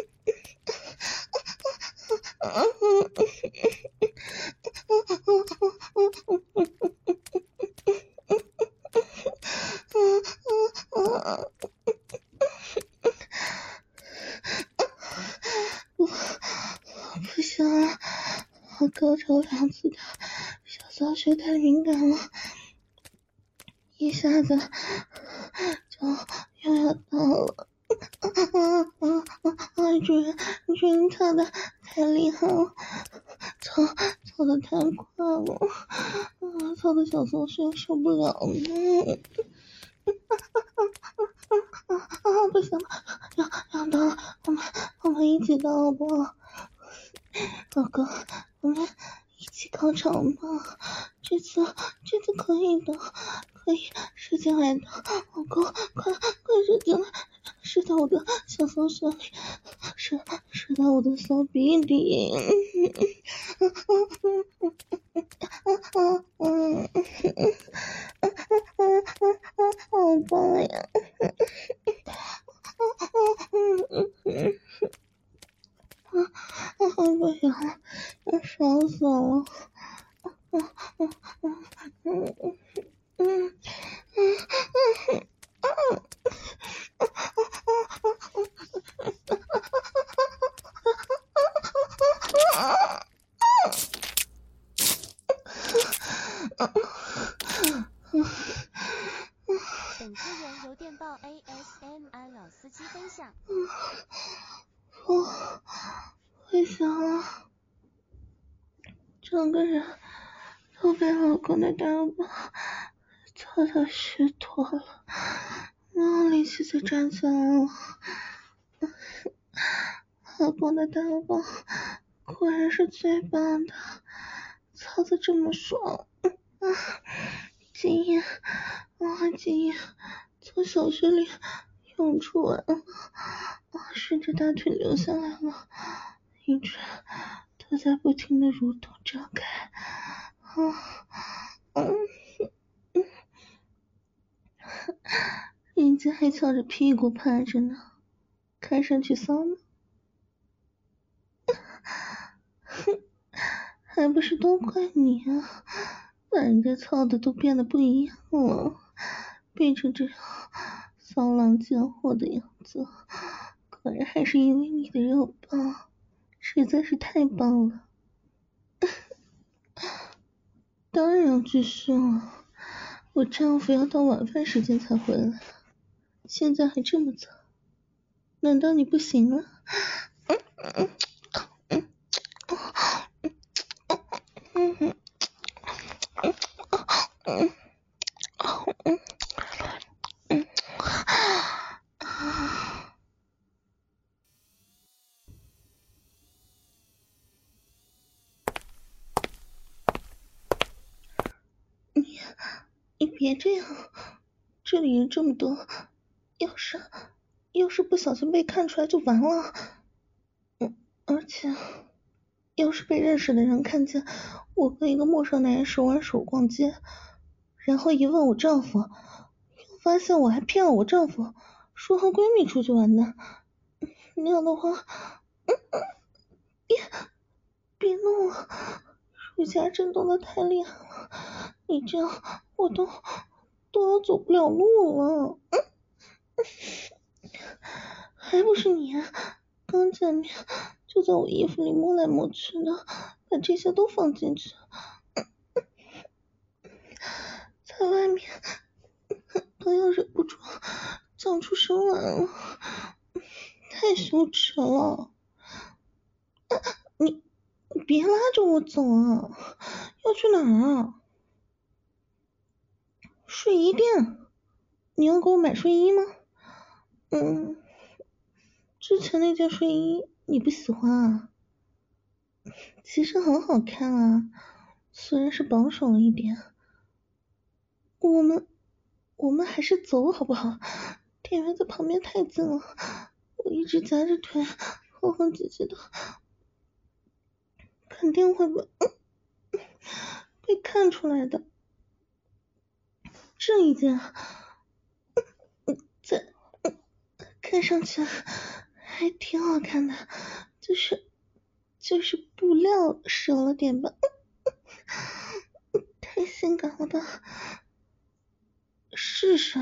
我不行了，我高潮两次的小骚穴太敏感了，一下子就又要到了。啊啊啊啊！主人，主人操的太厉害了，操操的太快了，啊，操的小松鼠受不了了。啊啊！不行了，要要到了，我们我们一起到好不好？老公，我们一起高潮吧，这次这次可以的，可以射进来的，老公，快快射进来，射到我的小松鼠里，射射到我的骚逼里。好棒呀！不行了，我爽死了！嗯嗯嗯嗯嗯嗯嗯。 本资源由电报 A S M R 老司机分享。 我回想了，整个人都被老公的大肉棒操到虚脱了，没有力气再站起来了。老公的大肉棒果然是最棒的，操得这么爽。啊，精液啊，精液从小穴里涌出来了，啊，顺着大腿流下来了，一直都在不停的蠕动张开。啊，嗯嗯，人家还翘着屁股趴着呢，看上去骚吗？哼，还不是都怪你啊，把人家操的都变得不一样了，变成这样骚浪贱货的样子，果然还是因为你的肉棒实在是太棒了。当然要继续了，我丈夫要到晚饭时间才回来，现在还这么早，难道你不行了？嗯嗯嗯嗯嗯嗯嗯嗯，你你别这样，这里人这么多，要是要是不小心被看出来就完了。嗯，而且要是被认识的人看见我跟一个陌生男人手挽手逛街，然后一问我丈夫，又发现我还骗了我丈夫，说和闺蜜出去玩的，那样的话，嗯嗯，别别弄了，乳夹震动的太厉害了，你这样我都都要走不了路了。嗯，还不是你刚见面就在我衣服里摸来摸去的，把这些都放进去，在外面都要忍不住叫出声来了，太羞耻了。啊、你你别拉着我走啊，要去哪儿啊？睡衣店，你要给我买睡衣吗？嗯，之前那件睡衣你不喜欢啊？其实很好看啊，虽然是保守了一点。我们我们还是走好不好？店员在旁边太近了，我一直夹着腿，哼哼唧唧的，肯定会被被看出来的。这一件在看上去还挺好看的，就是就是布料少了点吧，太性感了吧？试试。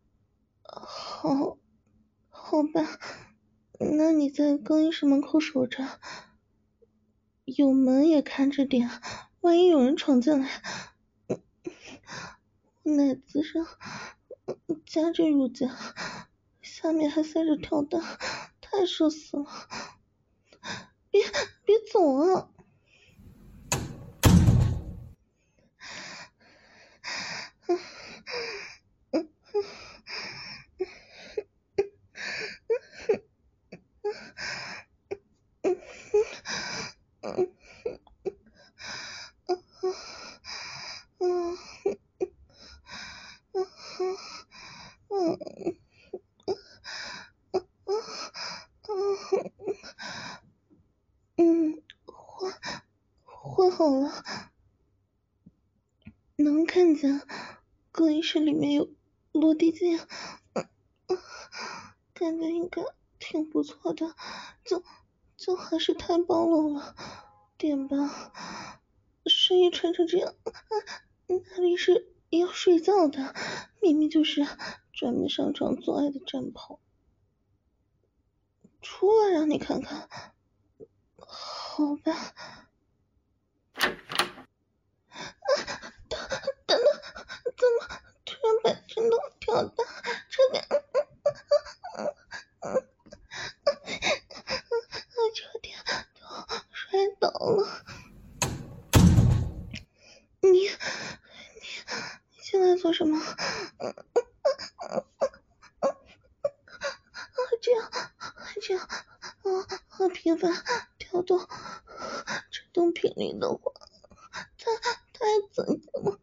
好，好吧，那你在更衣室门口守着，有门也看着点，万一有人闯进来。奶子上夹着乳夹，下面还塞着跳蛋，太社死了。别别走啊！嗯，换换好了，能看见更衣室里面有落地镜，感觉应该挺不错的，就就还是太暴露了点吧。睡衣穿成这样，哪里是要睡觉的，明明就是专门上床做爱的战袍。出来让你看看。好吧。啊，等等等，怎么突然把震动调大，差点，嗯嗯嗯嗯，差点都摔倒了。你你你现在做什么？嗯嗯嗯嗯嗯，这样这样啊，很频繁调动振动频率的话，太太刺激了。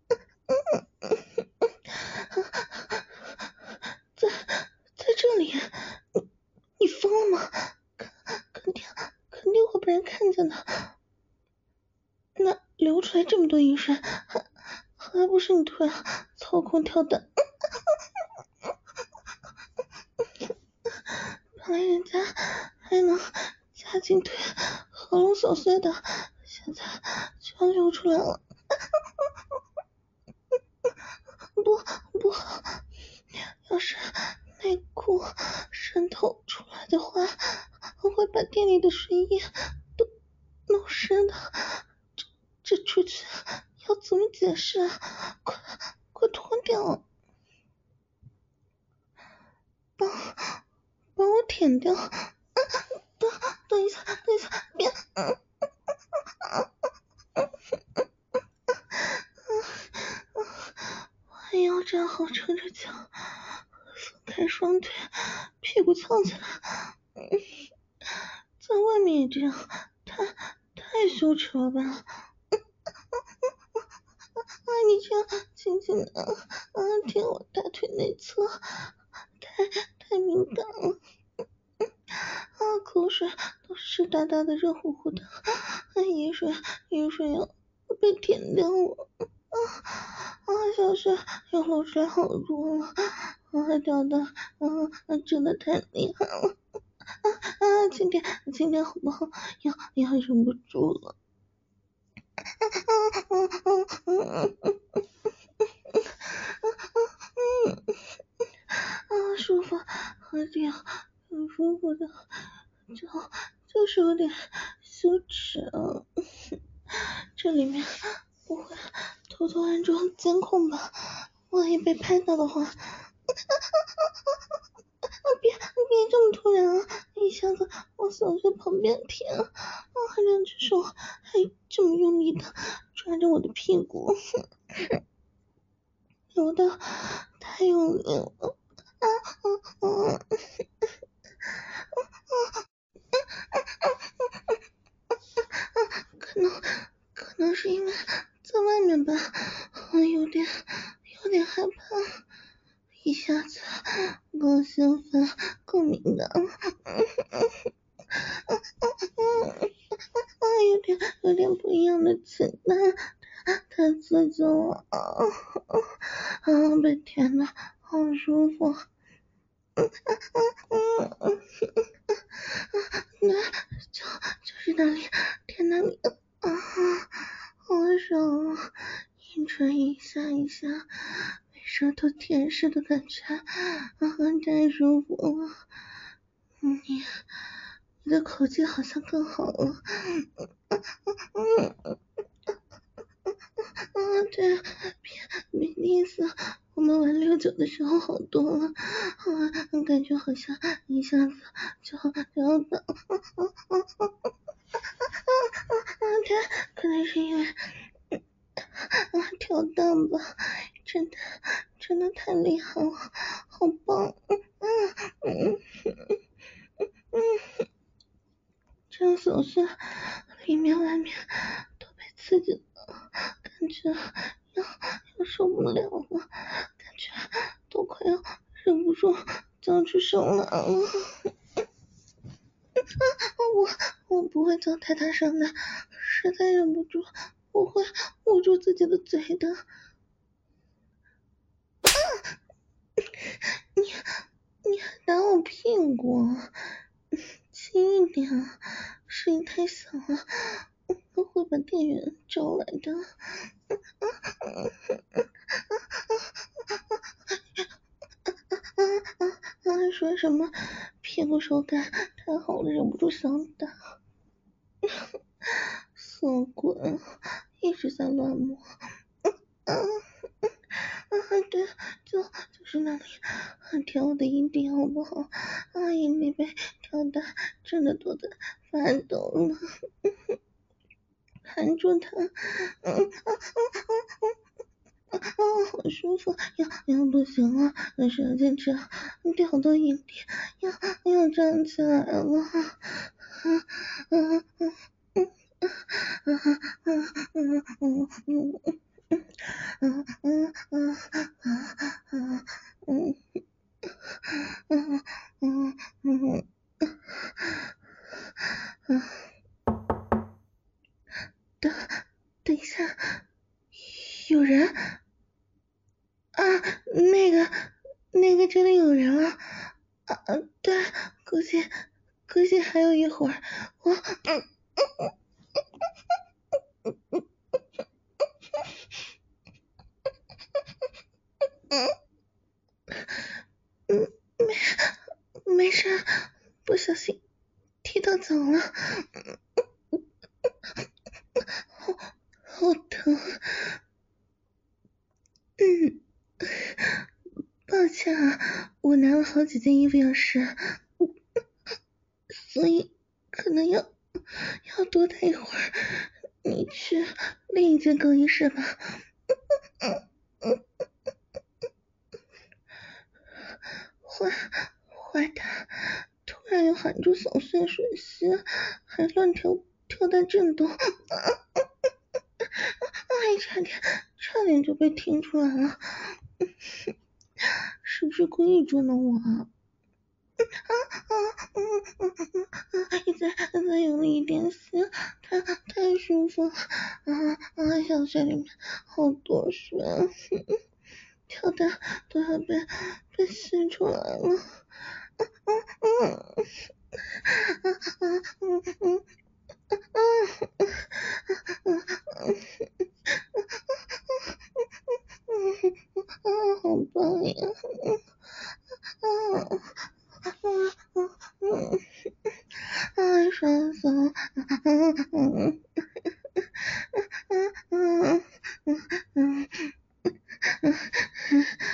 在在这里，你你疯了吗？肯肯定肯定会被人看见的。那流出来这么多饮水，还还不是你突然操控跳的？本来人家还能夹紧腿，合拢琐碎的，现在全流出来了。不不好，要是内裤渗透出来的话，会把店里的睡衣都弄湿的。这这出去要怎么解释啊？快快脱掉！帮帮我舔掉！啊、等等一下，等一下，别！嗯弯腰站好，撑着脚，分开双腿，屁股翘起来。嗯，在外面也这样，太太羞耻了吧？嗯啊，你这样轻轻的啊，舔我大腿内侧，太太敏感了。啊，口水都湿哒哒的，热乎乎的，啊，饮水饮水要被舔掉了。啊啊，小穴又露出来好多了，啊，掉的啊，真的太厉害了。啊啊，轻点轻点好不好？要要忍不住了。嗯嗯嗯嗯嗯啊，舒服，好点，很舒服的，就就是有点羞耻啊。这里面不会偷偷安装监控吧？万万一被拍到的话，啊别别这么突然啊！一下子往小穴旁边舔，啊，两只手还这么用力的抓着我的屁股，揉的太用力了，啊啊啊！可能可能是因为在外面吧，我有点有点害怕，一下子更兴奋更敏感，有点有点不一样的情感，太刺激了啊！啊，被舔的好舒服。嗯嗯嗯嗯，那就就是那里舔那里啊，好爽啊！一唇一下一下，被舌头舔舐的感觉啊，太舒服了。你你的口技好像更好了。嗯嗯嗯，对，比比第一次我们玩六九的时候好多了，啊，感觉好像一下子就就要到，啊啊啊啊啊啊！对，可能是因为啊跳蛋吧，真的真的太厉害了，好棒！嗯嗯嗯嗯，这样手势里面外面都被刺激了，感觉要要受不了了，感觉都快要忍不住叫出声来了。我我不会叫太大声的，实在忍不住我会捂住自己的嘴的。啊、你你还打我屁股，轻一点，声音太小了，我会把店员招来的。啊，说什么屁股手感太好了，忍不住想打。色鬼一直在乱摸。啊啊，对，就就是那里，挑我的阴蒂好不好？啊，阴蒂被挑的真的多的发抖了，含住它，嗯啊啊啊啊，好舒服，要要不行了，舌尖这样掉到阴蒂，要要站起来了，啊啊啊啊！嗯嗯嗯嗯嗯嗯嗯嗯嗯嗯嗯嗯嗯嗯嗯，等等一下，有人啊，那个那个真的有人了啊！对，估计估计还有一会儿，我嗯嗯嗯没没事，不小心踢到脚了，好好疼，嗯，抱歉啊，我拿了好几件衣服要试，所以可能要要多待一会儿，你去另一间更衣室吧。嗯嗯，坏坏的，突然又含住小穴吮吸，还乱跳跳蛋震动，啊啊啊啊！差点差点就被听出来了，是不是故意捉弄我啊？啊啊嗯嗯嗯嗯，再再用力一点吸，太太舒服了，啊啊！小穴里面好多水，跳的都要被被吸出来了，嗯嗯嗯嗯嗯嗯嗯嗯，好棒呀！嗯嗯嗯嗯。啊，爽爽，嗯嗯嗯嗯嗯嗯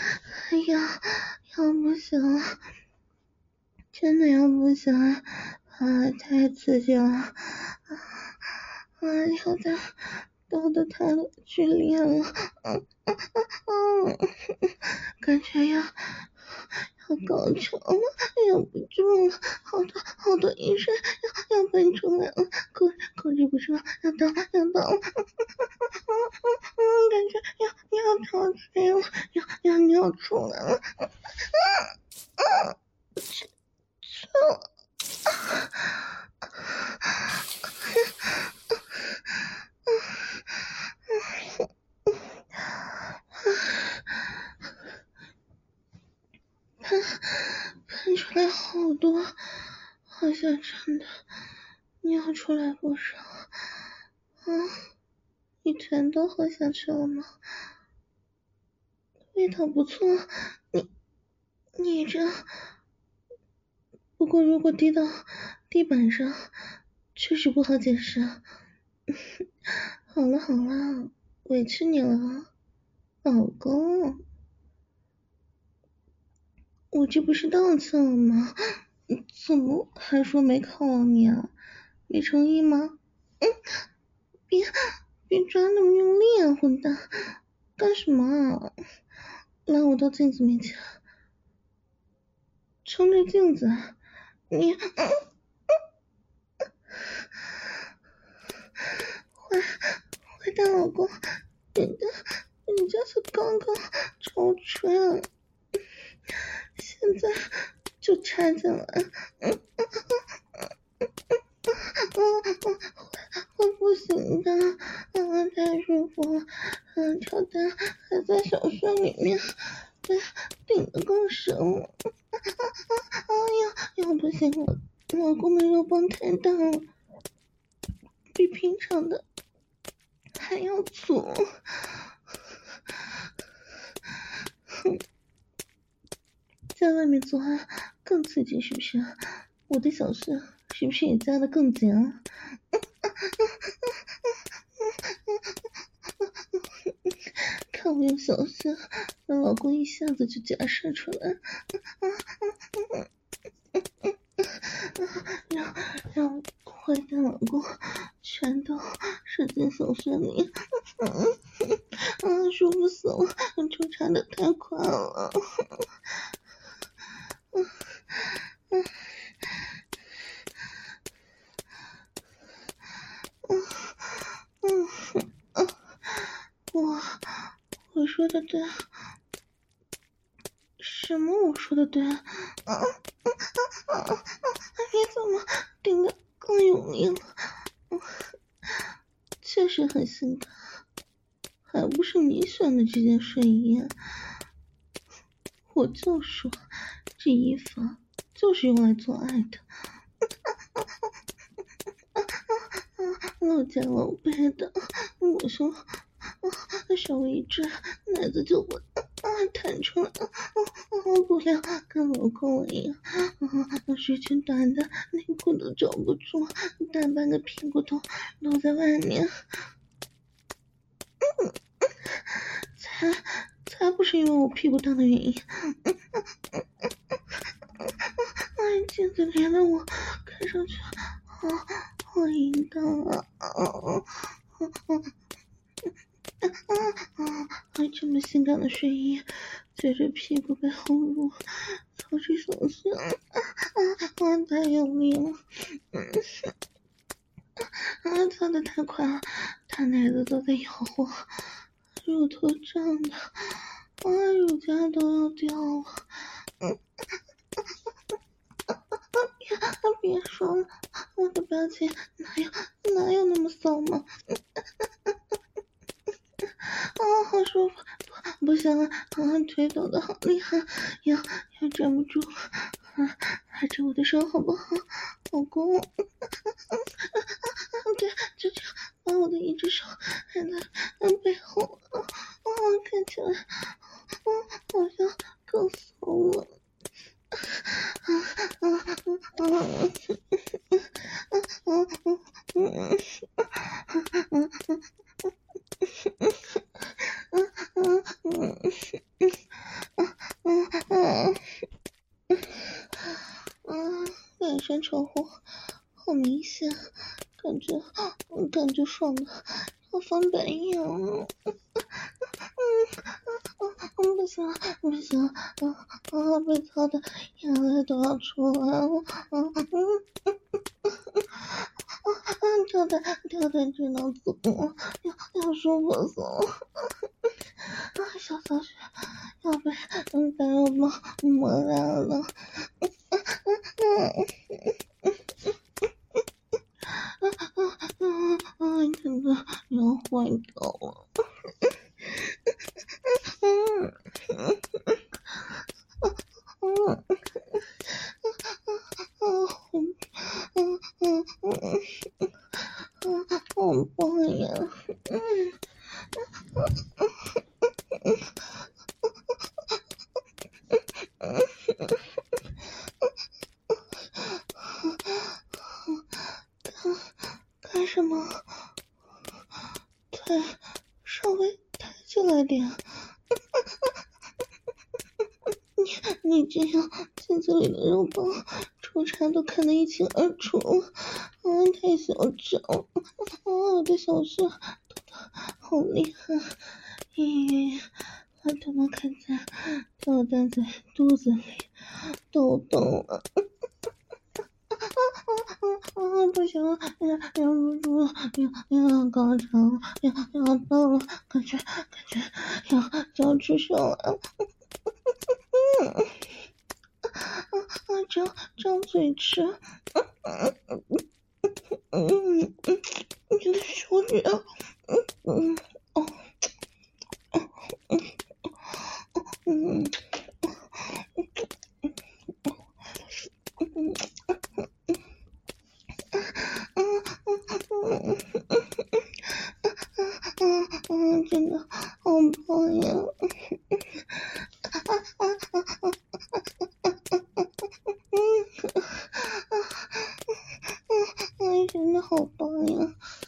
太刺激了，啊啊！要的抖得太剧烈了，嗯嗯嗯，感觉要要高潮了，忍不住了，好多好多饮水要要喷出来了，控控制不住，要倒要倒了，嗯嗯嗯，感觉要要潮水了，要要尿出来了，嗯嗯，这这。喷喷出来好多，好像真的尿出来不少。嗯，你全都喝下去了吗？味道不错，你你这，不过如果滴到地板上，确实不好解释。好了好了，委屈你了，老公。我这不是道歉了吗？怎么还说没犒劳你啊？没诚意吗？嗯，别别抓那么用力啊，混蛋！干什么啊？拉我到镜子面前，冲着镜子，你，嗯嗯、坏坏蛋老公，人家人家才刚刚潮吹了，现在就插进来，嗯嗯嗯嗯嗯，会不行的，嗯，太舒服了，嗯，乔丹还在小穴里面，对，顶得更深了，啊啊啊呀，要不行了，老公的肉棒太大了，比平常的还要粗，哼，在外面做爱更刺激是不是？我的小穴是不是也夹得更紧啊？看我用小穴让老公一下子就夹射出来，让让坏蛋老公全都射进小穴里，啊，舒服死了，抽插的太快了，嗯嗯嗯嗯嗯，我我说的对，什么我说的对？啊啊啊啊啊！你怎么顶得更用力了？确实很性感，还不是你选的这件睡衣？我就说这衣服就是用来做爱的，老肩老背的，我说稍微一拽，奶子就会啊弹出来，啊不料跟老公一样，啊水裙短的，内裤都罩不住，大半个屁股都露在外面，嗯，才才不是因为我屁股大的原因，哎，镜子里的我看上去好好淫荡啊！啊啊啊啊啊！还这么性感的睡衣，随着屁股被后入，操着小穴，啊啊！太用力了，嗯，啊，操的太快了，他奶子都在摇晃，乳头胀的，啊，乳夹都要掉了，嗯。别别说了，我的表情哪有哪有那么骚吗？啊，好舒服，不不行了，啊，腿抖得好厉害，要要站不住了，啊，还着我的手好不好，老公？对，就这样，把我的一只手按在背后，啊啊，看起来，啊，好像更骚了。啊啊啊啊！脸上潮红，好明显，感觉感觉爽的要翻白眼了。嗯嗯，不行不行，啊啊，被操的眼泪都要出来了。嗯嗯嗯嗯，跳的跳的只能死我，要要舒服死了。啊，小小雪要被嗯白肉包磨烂了。嗯嗯嗯嗯嗯，真的要坏掉了。嗯嗯嗯嗯嗯嗯嗯，好棒呀！嗯干什么？腿稍微抬起来点。你你这样镜子里的肉棒出差都看得一清二楚。啊，太嚣张！啊，我的小穴好厉害！咦，我他妈看见跳蛋在肚子里抖动了。啊，不行了，忍忍不住了，要要高潮了，要要到了，感觉感觉要要出手了。嗯，啊啊，张张嘴吃。嗯嗯嗯嗯，你的手指啊，嗯嗯哦，嗯嗯嗯嗯嗯嗯，真的好棒呀！嗯，真的好棒呀！